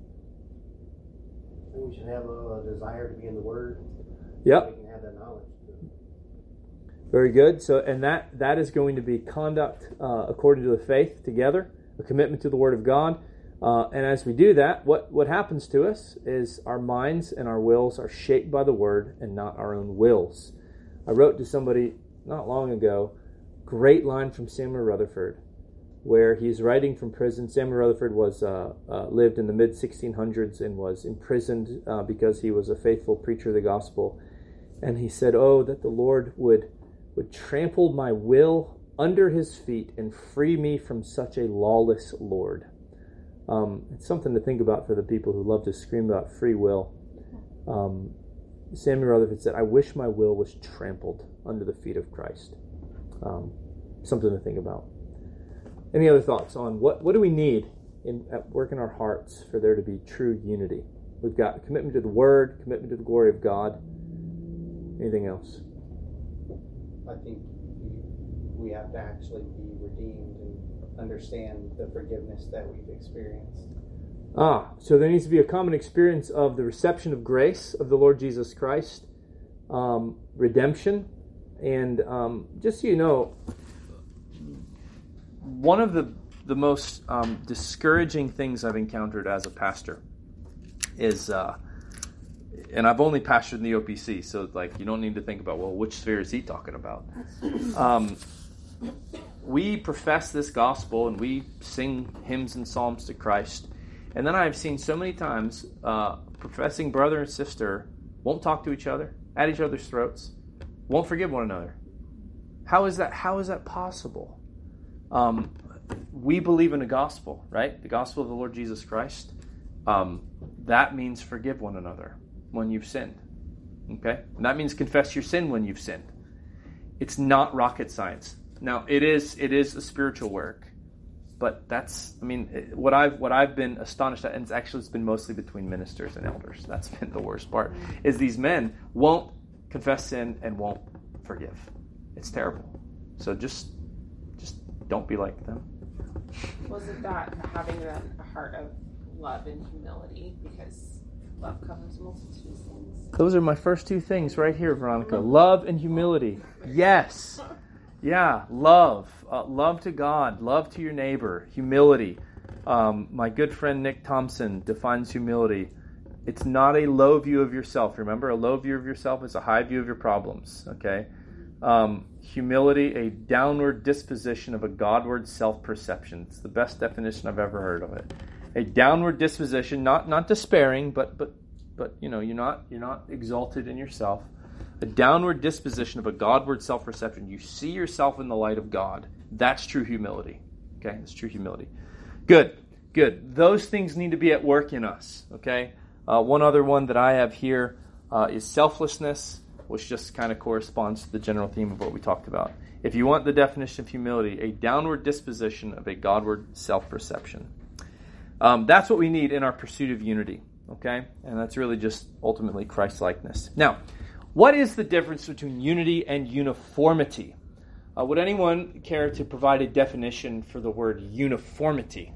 G: We should have a, a desire to be in the Word.
A: Yep.
G: So we can have that knowledge.
A: Very good. So, and that that is going to be conduct uh, according to the faith together, a commitment to the Word of God. Uh, and as we do that, what, what happens to us is our minds and our wills are shaped by the Word and not our own wills. I wrote to somebody not long ago, great line from Samuel Rutherford, where he's writing from prison. Samuel Rutherford was uh, uh, lived in the mid sixteen hundreds and was imprisoned uh, because he was a faithful preacher of the gospel. And he said, "Oh, that the Lord would would trample my will under his feet and free me from such a lawless Lord." Um, it's something to think about for the people who love to scream about free will. Um, Samuel Rutherford said, "I wish my will was trampled under the feet of Christ." Um, something to think about. Any other thoughts on what, what do we need in, at work in our hearts for there to be true unity? We've got commitment to the Word, commitment to the glory of God. Anything else?
G: I think we have to actually be redeemed and understand the forgiveness that we've experienced.
A: Ah, so there needs to be a common experience of the reception of grace of the Lord Jesus Christ, um, redemption, and um, just so you know, one of the, the most um, discouraging things I've encountered as a pastor is, uh, and I've only pastored in the O P C, so like you don't need to think about, well, which sphere is he talking about? Um, we profess this gospel and we sing hymns and psalms to Christ, And then I've seen so many times uh, professing brother and sister won't talk to each other, at each other's throats, won't forgive one another. How is that? How is that possible? Um, we believe in the gospel, right? The gospel of the Lord Jesus Christ. Um, that means forgive one another when you've sinned. Okay? And that means confess your sin when you've sinned. It's not rocket science. Now, it is it is a spiritual work. But that's, I mean, what I've what I've been astonished at, and it's actually it's been mostly between ministers and elders. That's been the worst part, is these men won't confess sin and won't forgive. It's terrible. So just just don't be like them.
H: Wasn't that having a heart of love and humility? Because love covers a multitude of sins.
A: Those are my first two things right here, Veronica. Love and humility. Yes. Yeah, love. Uh, love to God. Love to your neighbor. Humility. Um, my good friend Nick Thompson defines humility. It's not a low view of yourself. Remember, a low view of yourself is a high view of your problems. Okay? Um, humility, a downward disposition of a Godward self-perception. It's the best definition I've ever heard of it. A downward disposition, not not despairing, but but but you know, you're not you're not exalted in yourself. A downward disposition of a Godward self-perception. You see yourself in the light of God. That's true humility. Okay, that's true humility. Good, good. Those things need to be at work in us. Okay. Uh, one other one that I have here uh, is selflessness, which just kind of corresponds to the general theme of what we talked about. If you want the definition of humility, a downward disposition of a Godward self-perception. Um, that's what we need in our pursuit of unity. Okay, and that's really just ultimately Christ-likeness. Now, what is the difference between unity and uniformity? Uh, would anyone care to provide a definition for the word uniformity?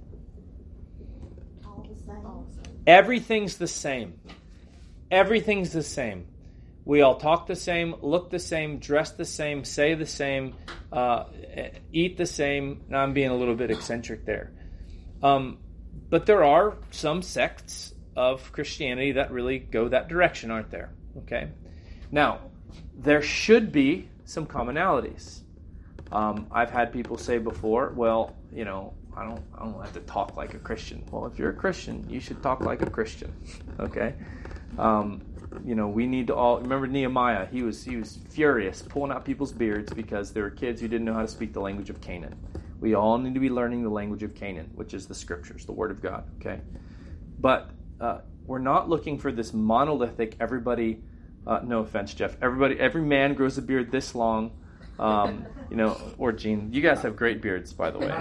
F: All the same.
A: Everything's the same. Everything's the same. We all talk the same, look the same, dress the same, say the same, uh, eat the same. Now I'm being a little bit eccentric there. Um, but there are some sects of Christianity that really go that direction, aren't there? Okay. Now, there should be some commonalities. Um, I've had people say before, well, you know, I don't I don't have to talk like a Christian. Well, if you're a Christian, you should talk like a Christian. Okay? Um, you know, we need to all remember Nehemiah. He was he was furious, pulling out people's beards because there were kids who didn't know how to speak the language of Canaan. We all need to be learning the language of Canaan, which is the scriptures, the Word of God. Okay? But uh, we're not looking for this monolithic, everybody... Uh, no offense, Jeff. Everybody, every man grows a beard this long, um, you know. Or Gene, you guys have great beards, by the way.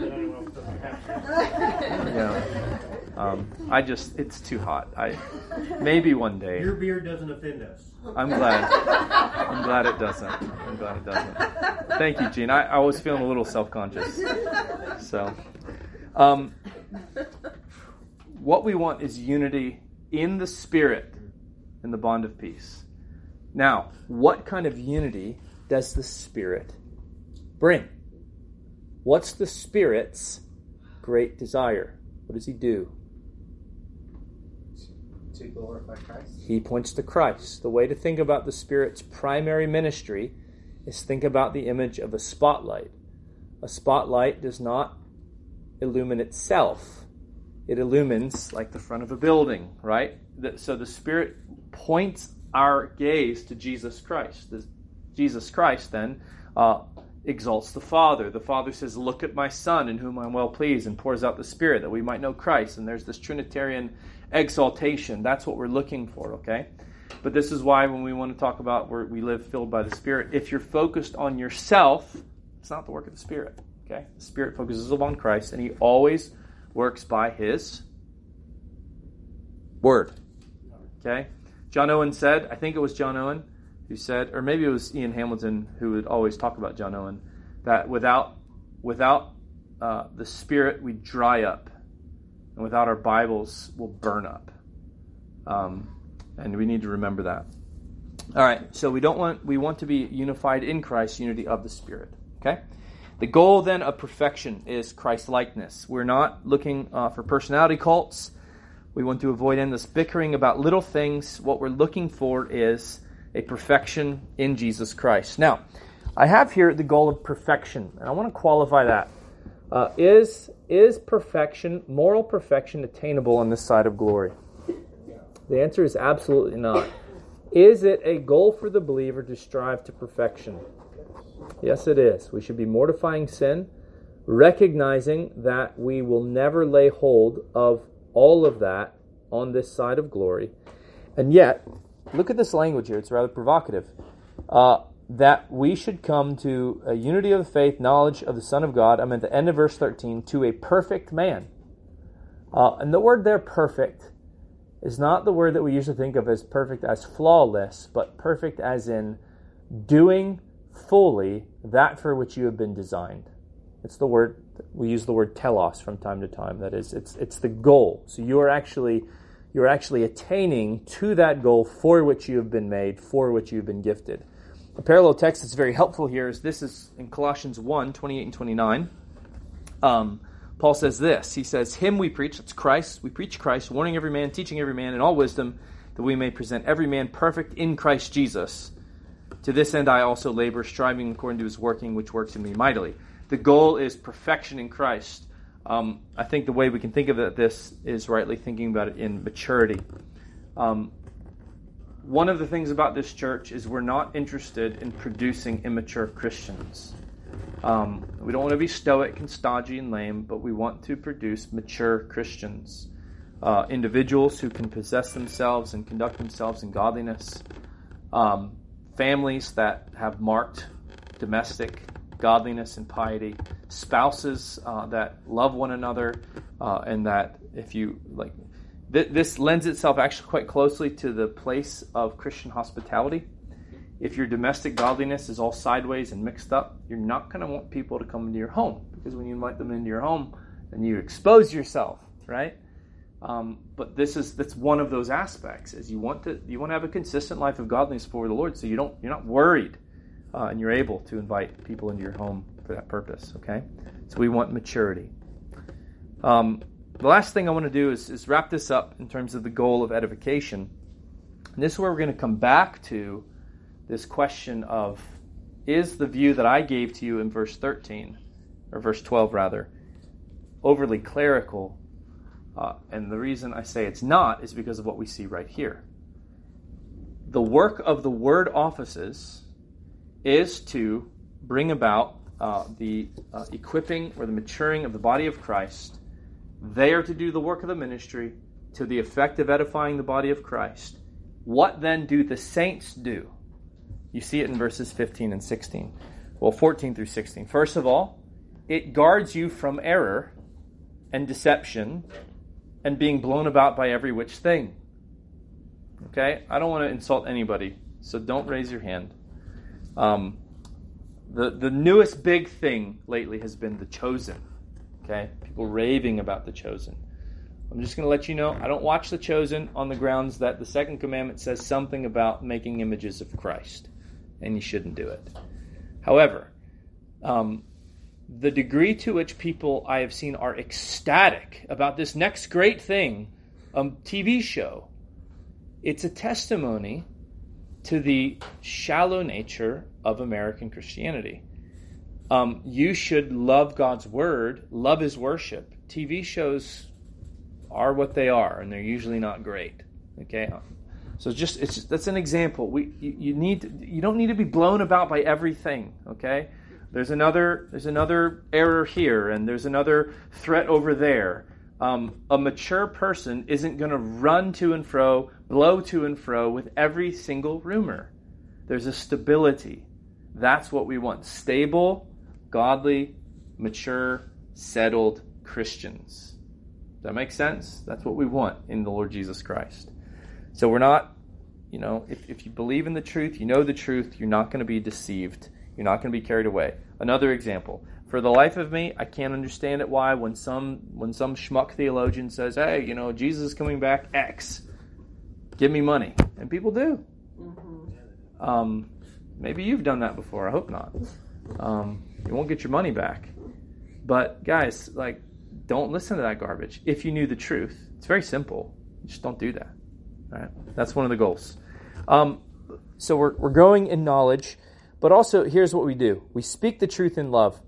A: Yeah. Um, I just, it's too hot. I maybe one day.
I: Your beard doesn't offend us.
A: I'm glad. I'm glad it doesn't. I'm glad it doesn't. Thank you, Gene. I, I was feeling a little self-conscious. So, um, what we want is unity in the Spirit. In the bond of peace. Now, what kind of unity does the Spirit bring? What's the Spirit's great desire? What does he do?
G: To glorify Christ.
A: He points to Christ. The way to think about the Spirit's primary ministry is think about the image of a spotlight. A spotlight does not illumine itself. It illumines like the front of a building, right? So the Spirit points our gaze to Jesus Christ. The, Jesus Christ then uh, exalts the Father. The Father says, look at my Son in whom I'm well pleased, and pours out the Spirit that we might know Christ. And there's this Trinitarian exaltation. That's what we're looking for, okay? But this is why when we want to talk about where we live filled by the Spirit, if you're focused on yourself, it's not the work of the Spirit, okay? The Spirit focuses upon Christ, and he always works by his word, okay? John Owen said, I think it was John Owen who said, or maybe it was Ian Hamilton who would always talk about John Owen, that without without uh, the Spirit we dry up, and without our Bibles we'll burn up. Um, and we need to remember that. All right, so we don't want we want to be unified in Christ, unity of the Spirit. Okay. The goal then of perfection is Christ-likeness. We're not looking uh, for personality cults. We want to avoid endless bickering about little things. What we're looking for is a perfection in Jesus Christ. Now, I have here the goal of perfection, and I want to qualify that. Uh, is is perfection, moral perfection, attainable on this side of glory? The answer is absolutely not. Is it a goal for the believer to strive to perfection? Yes, it is. We should be mortifying sin, recognizing that we will never lay hold of all of that on this side of glory. And yet, look at this language here. It's rather provocative. Uh, that we should come to a unity of the faith, knowledge of the Son of God. I'm at the end of verse thirteen, to a perfect man. Uh, and the word there, perfect, is not the word that we usually think of as perfect as flawless, but perfect as in doing fully that for which you have been designed. It's the word, we use the word telos from time to time. That is, it's it's the goal. So you are actually you're actually attaining to that goal for which you have been made, for which you've been gifted. A parallel text that's very helpful here is this is in Colossians one, twenty-eight and twenty-nine. Um, Paul says this, he says, him we preach, that's Christ, we preach Christ, warning every man, teaching every man in all wisdom, that we may present every man perfect in Christ Jesus. To this end I also labor, striving according to his working, which works in me mightily. The goal is perfection in Christ. Um, I think the way we can think of it, this is rightly thinking about it in maturity. Um, one of the things about this church is we're not interested in producing immature Christians. Um, we don't want to be stoic and stodgy and lame, but we want to produce mature Christians. Uh, individuals who can possess themselves and conduct themselves in godliness. Um, families that have marked domestic godliness and piety. Spouses uh, that love one another, uh, and that if you like, th- this lends itself actually quite closely to the place of Christian hospitality. If your domestic godliness is all sideways and mixed up, you're not going to want people to come into your home, because when you invite them into your home, then you expose yourself, right? Um, but this is that's one of those aspects. Is you want to you want to have a consistent life of godliness before the Lord, so you don't you're not worried, uh, and you're able to invite people into your home for that purpose. Okay, so we want maturity. Um, the last thing I want to do is, is wrap this up in terms of the goal of edification. And this is where we're going to come back to this question of, is the view that I gave to you in verse thirteen, or verse twelve rather, overly clerical? Uh, and the reason I say it's not is because of what we see right here. The work of the word offices is to bring about uh, the uh, equipping or the maturing of the body of Christ. They are to do the work of the ministry to the effect of edifying the body of Christ. What then do the saints do? You see it in verses fifteen and sixteen. Well, fourteen through sixteen. First of all, it guards you from error and deception and being blown about by every which thing. Okay? I don't want to insult anybody, so don't raise your hand. Um, the, the newest big thing lately has been The Chosen. Okay? People raving about The Chosen. I'm just going to let you know, I don't watch The Chosen on the grounds that the second commandment says something about making images of Christ, and you shouldn't do it. However, um, the degree to which people I have seen are ecstatic about this next great thing, a T V show, it's a testimony to the shallow nature of American Christianity. Um, you should love God's Word, love His worship. T V shows are what they are, and they're usually not great. Okay, so just it's just, that's an example. We you, you need to, you don't need to be blown about by everything. Okay, there's another there's another error here, and there's another threat over there. Um, a mature person isn't going to run to and fro, blow to and fro with every single rumor. There's a stability. That's what we want: stable, godly, mature, settled Christians. Does that make sense? That's what we want in the Lord Jesus Christ. So we're not, you know, if, if you believe in the truth, you know the truth, you're not going to be deceived. You're not going to be carried away. Another example. For the life of me, I can't understand it why when some when some schmuck theologian says, hey, you know, Jesus is coming back, X, give me money. And people do. Mm-hmm. Um, maybe you've done that before. I hope not. Um, you won't get your money back. But guys, like, don't listen to that garbage. If you knew the truth, it's very simple. Just don't do that. All right? That's one of the goals. Um, so we're we're growing in knowledge, but also here's what we do: we speak the truth in love.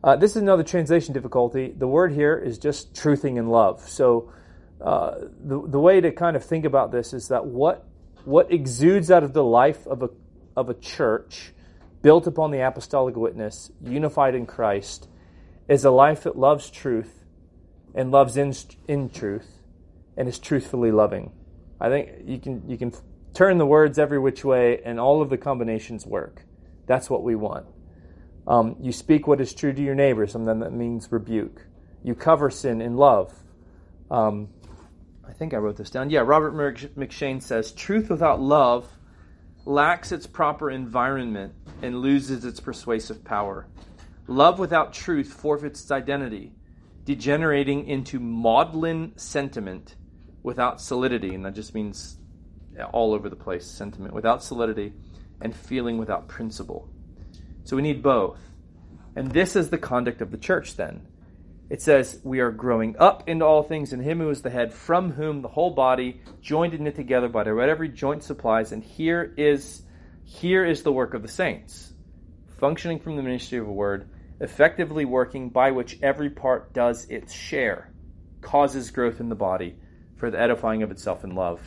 A: Uh, this is another translation difficulty. The word here is just truthing in love. So uh, the the way to kind of think about this is that what what exudes out of the life of a of a church built upon the apostolic witness, unified in Christ, is a life that loves truth and loves in in truth and is truthfully loving. I think you can you can turn the words every which way and all of the combinations work. That's what we want. Um, you speak what is true to your neighbor, something that means rebuke. You cover sin in love. Um, I think I wrote this down. Yeah, Robert McShane says, truth without love lacks its proper environment and loses its persuasive power. Love without truth forfeits its identity, degenerating into maudlin sentiment without solidity. And that just means all over the place, sentiment without solidity and feeling without principle. So we need both. And this is the conduct of the church then. It says, we are growing up into all things in him who is the head, from whom the whole body, joined and knit together by what every joint supplies. And here is, here is the work of the saints, functioning from the ministry of a word, effectively working by which every part does its share, causes growth in the body for the edifying of itself in love.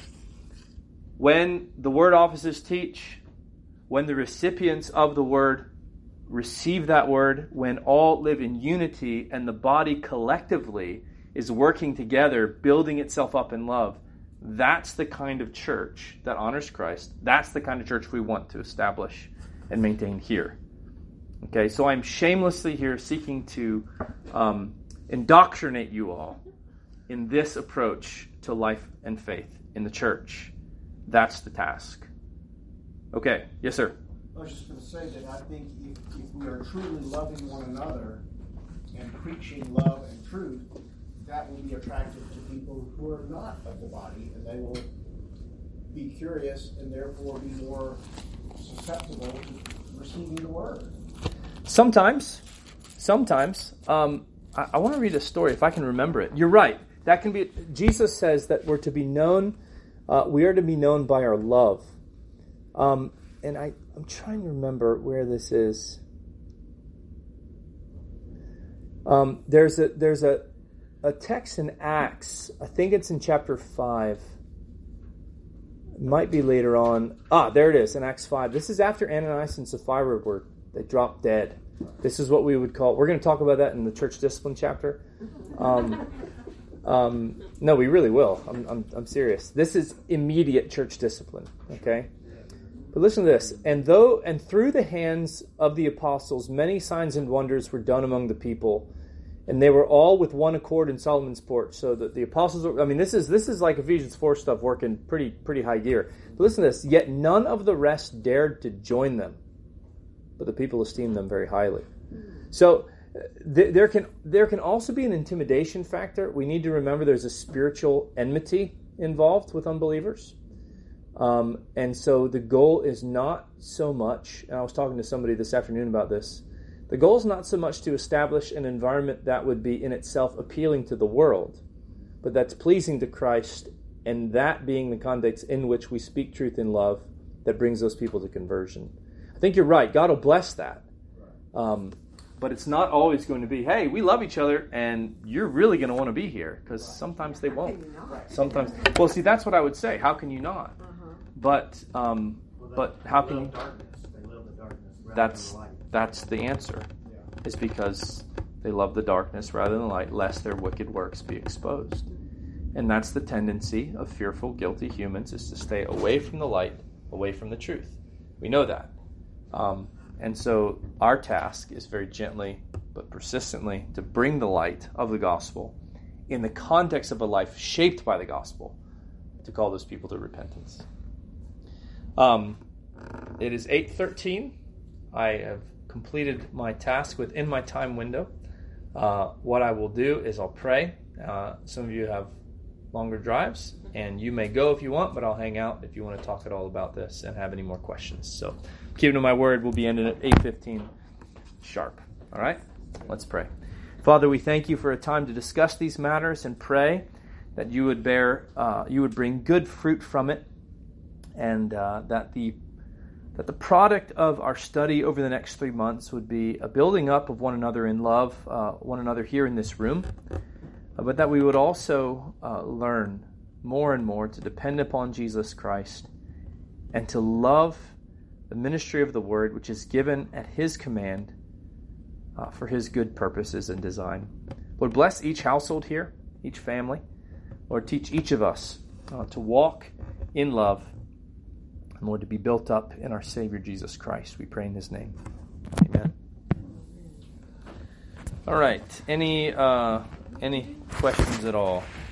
A: When the word offices teach, when the recipients of the word receive that word, when all live in unity and the body collectively is working together, building itself up in love, that's the kind of church that honors Christ. That's the kind of church we want to establish and maintain here. Okay, so I'm shamelessly here seeking to um, indoctrinate you all in this approach to life and faith in the church. That's the task. Okay, yes, sir.
B: I was just going to say that I think if, if we are truly loving one another and preaching love and truth, that will be attractive to people who are not of the body, and they will be curious and therefore be more susceptible to receiving the word.
A: Sometimes, sometimes, um, I, I want to read a story if I can remember it. You're right. That can be. Jesus says that we're to be known. Uh, we are to be known by our love. Um, and I, I'm trying to remember where this is. Um, there's a there's a a text in Acts. I think it's in chapter five. It might be later on. Ah, there it is in Acts five. This is after Ananias and Sapphira were they dropped dead. This is what we would call. We're going to talk about that in the church discipline chapter. Um, um, no, we really will. I'm, I'm I'm serious. This is immediate church discipline. Okay. But listen to this. And though and through the hands of the apostles, many signs and wonders were done among the people, and they were all with one accord in Solomon's porch. So that the apostles were, I mean, this is this is like Ephesians four stuff working pretty pretty high gear. But listen to this. Yet none of the rest dared to join them, but the people esteemed them very highly. So th- there can there can also be an intimidation factor. We need to remember there's a spiritual enmity involved with unbelievers. Um, and so the goal is not so much, and I was talking to somebody this afternoon about this, the goal is not so much to establish an environment that would be in itself appealing to the world, but that's pleasing to Christ, and that being the context in which we speak truth in love that brings those people to conversion. I think you're right. God will bless that. Um, but it's not always going to be, hey, we love each other, and you're really going to want to be here, because sometimes they won't. Sometimes, well, see, that's what I would say. How can you not? But um,
I: well,
A: but how can you?
I: Darkness. They love the darkness rather
A: That's
I: than the light.
A: that's the answer. Is because they love the darkness rather than the light, lest their wicked works be exposed. And that's the tendency of fearful, guilty humans, is to stay away from the light, away from the truth. We know that. Um, and so our task is very gently but persistently to bring the light of the gospel in the context of a life shaped by the gospel to call those people to repentance. Um, it is eight thirteen. I have completed my task within my time window. Uh, what I will do is I'll pray. Uh, some of you have longer drives, and you may go if you want, but I'll hang out if you want to talk at all about this and have any more questions. So, keeping to my word, we'll be ending at eight fifteen sharp. All right? Let's pray. Father, we thank you for a time to discuss these matters and pray that you would bear, uh, you would bring good fruit from it, and uh, that the that the product of our study over the next three months would be a building up of one another in love, uh, one another here in this room, uh, but that we would also uh, learn more and more to depend upon Jesus Christ and to love the ministry of the Word, which is given at His command uh, for His good purposes and design. Lord, bless each household here, each family. Lord, teach each of us uh, to walk in love, and Lord, to be built up in our Savior Jesus Christ. We pray in His name. Amen. All right. Any uh, any questions at all?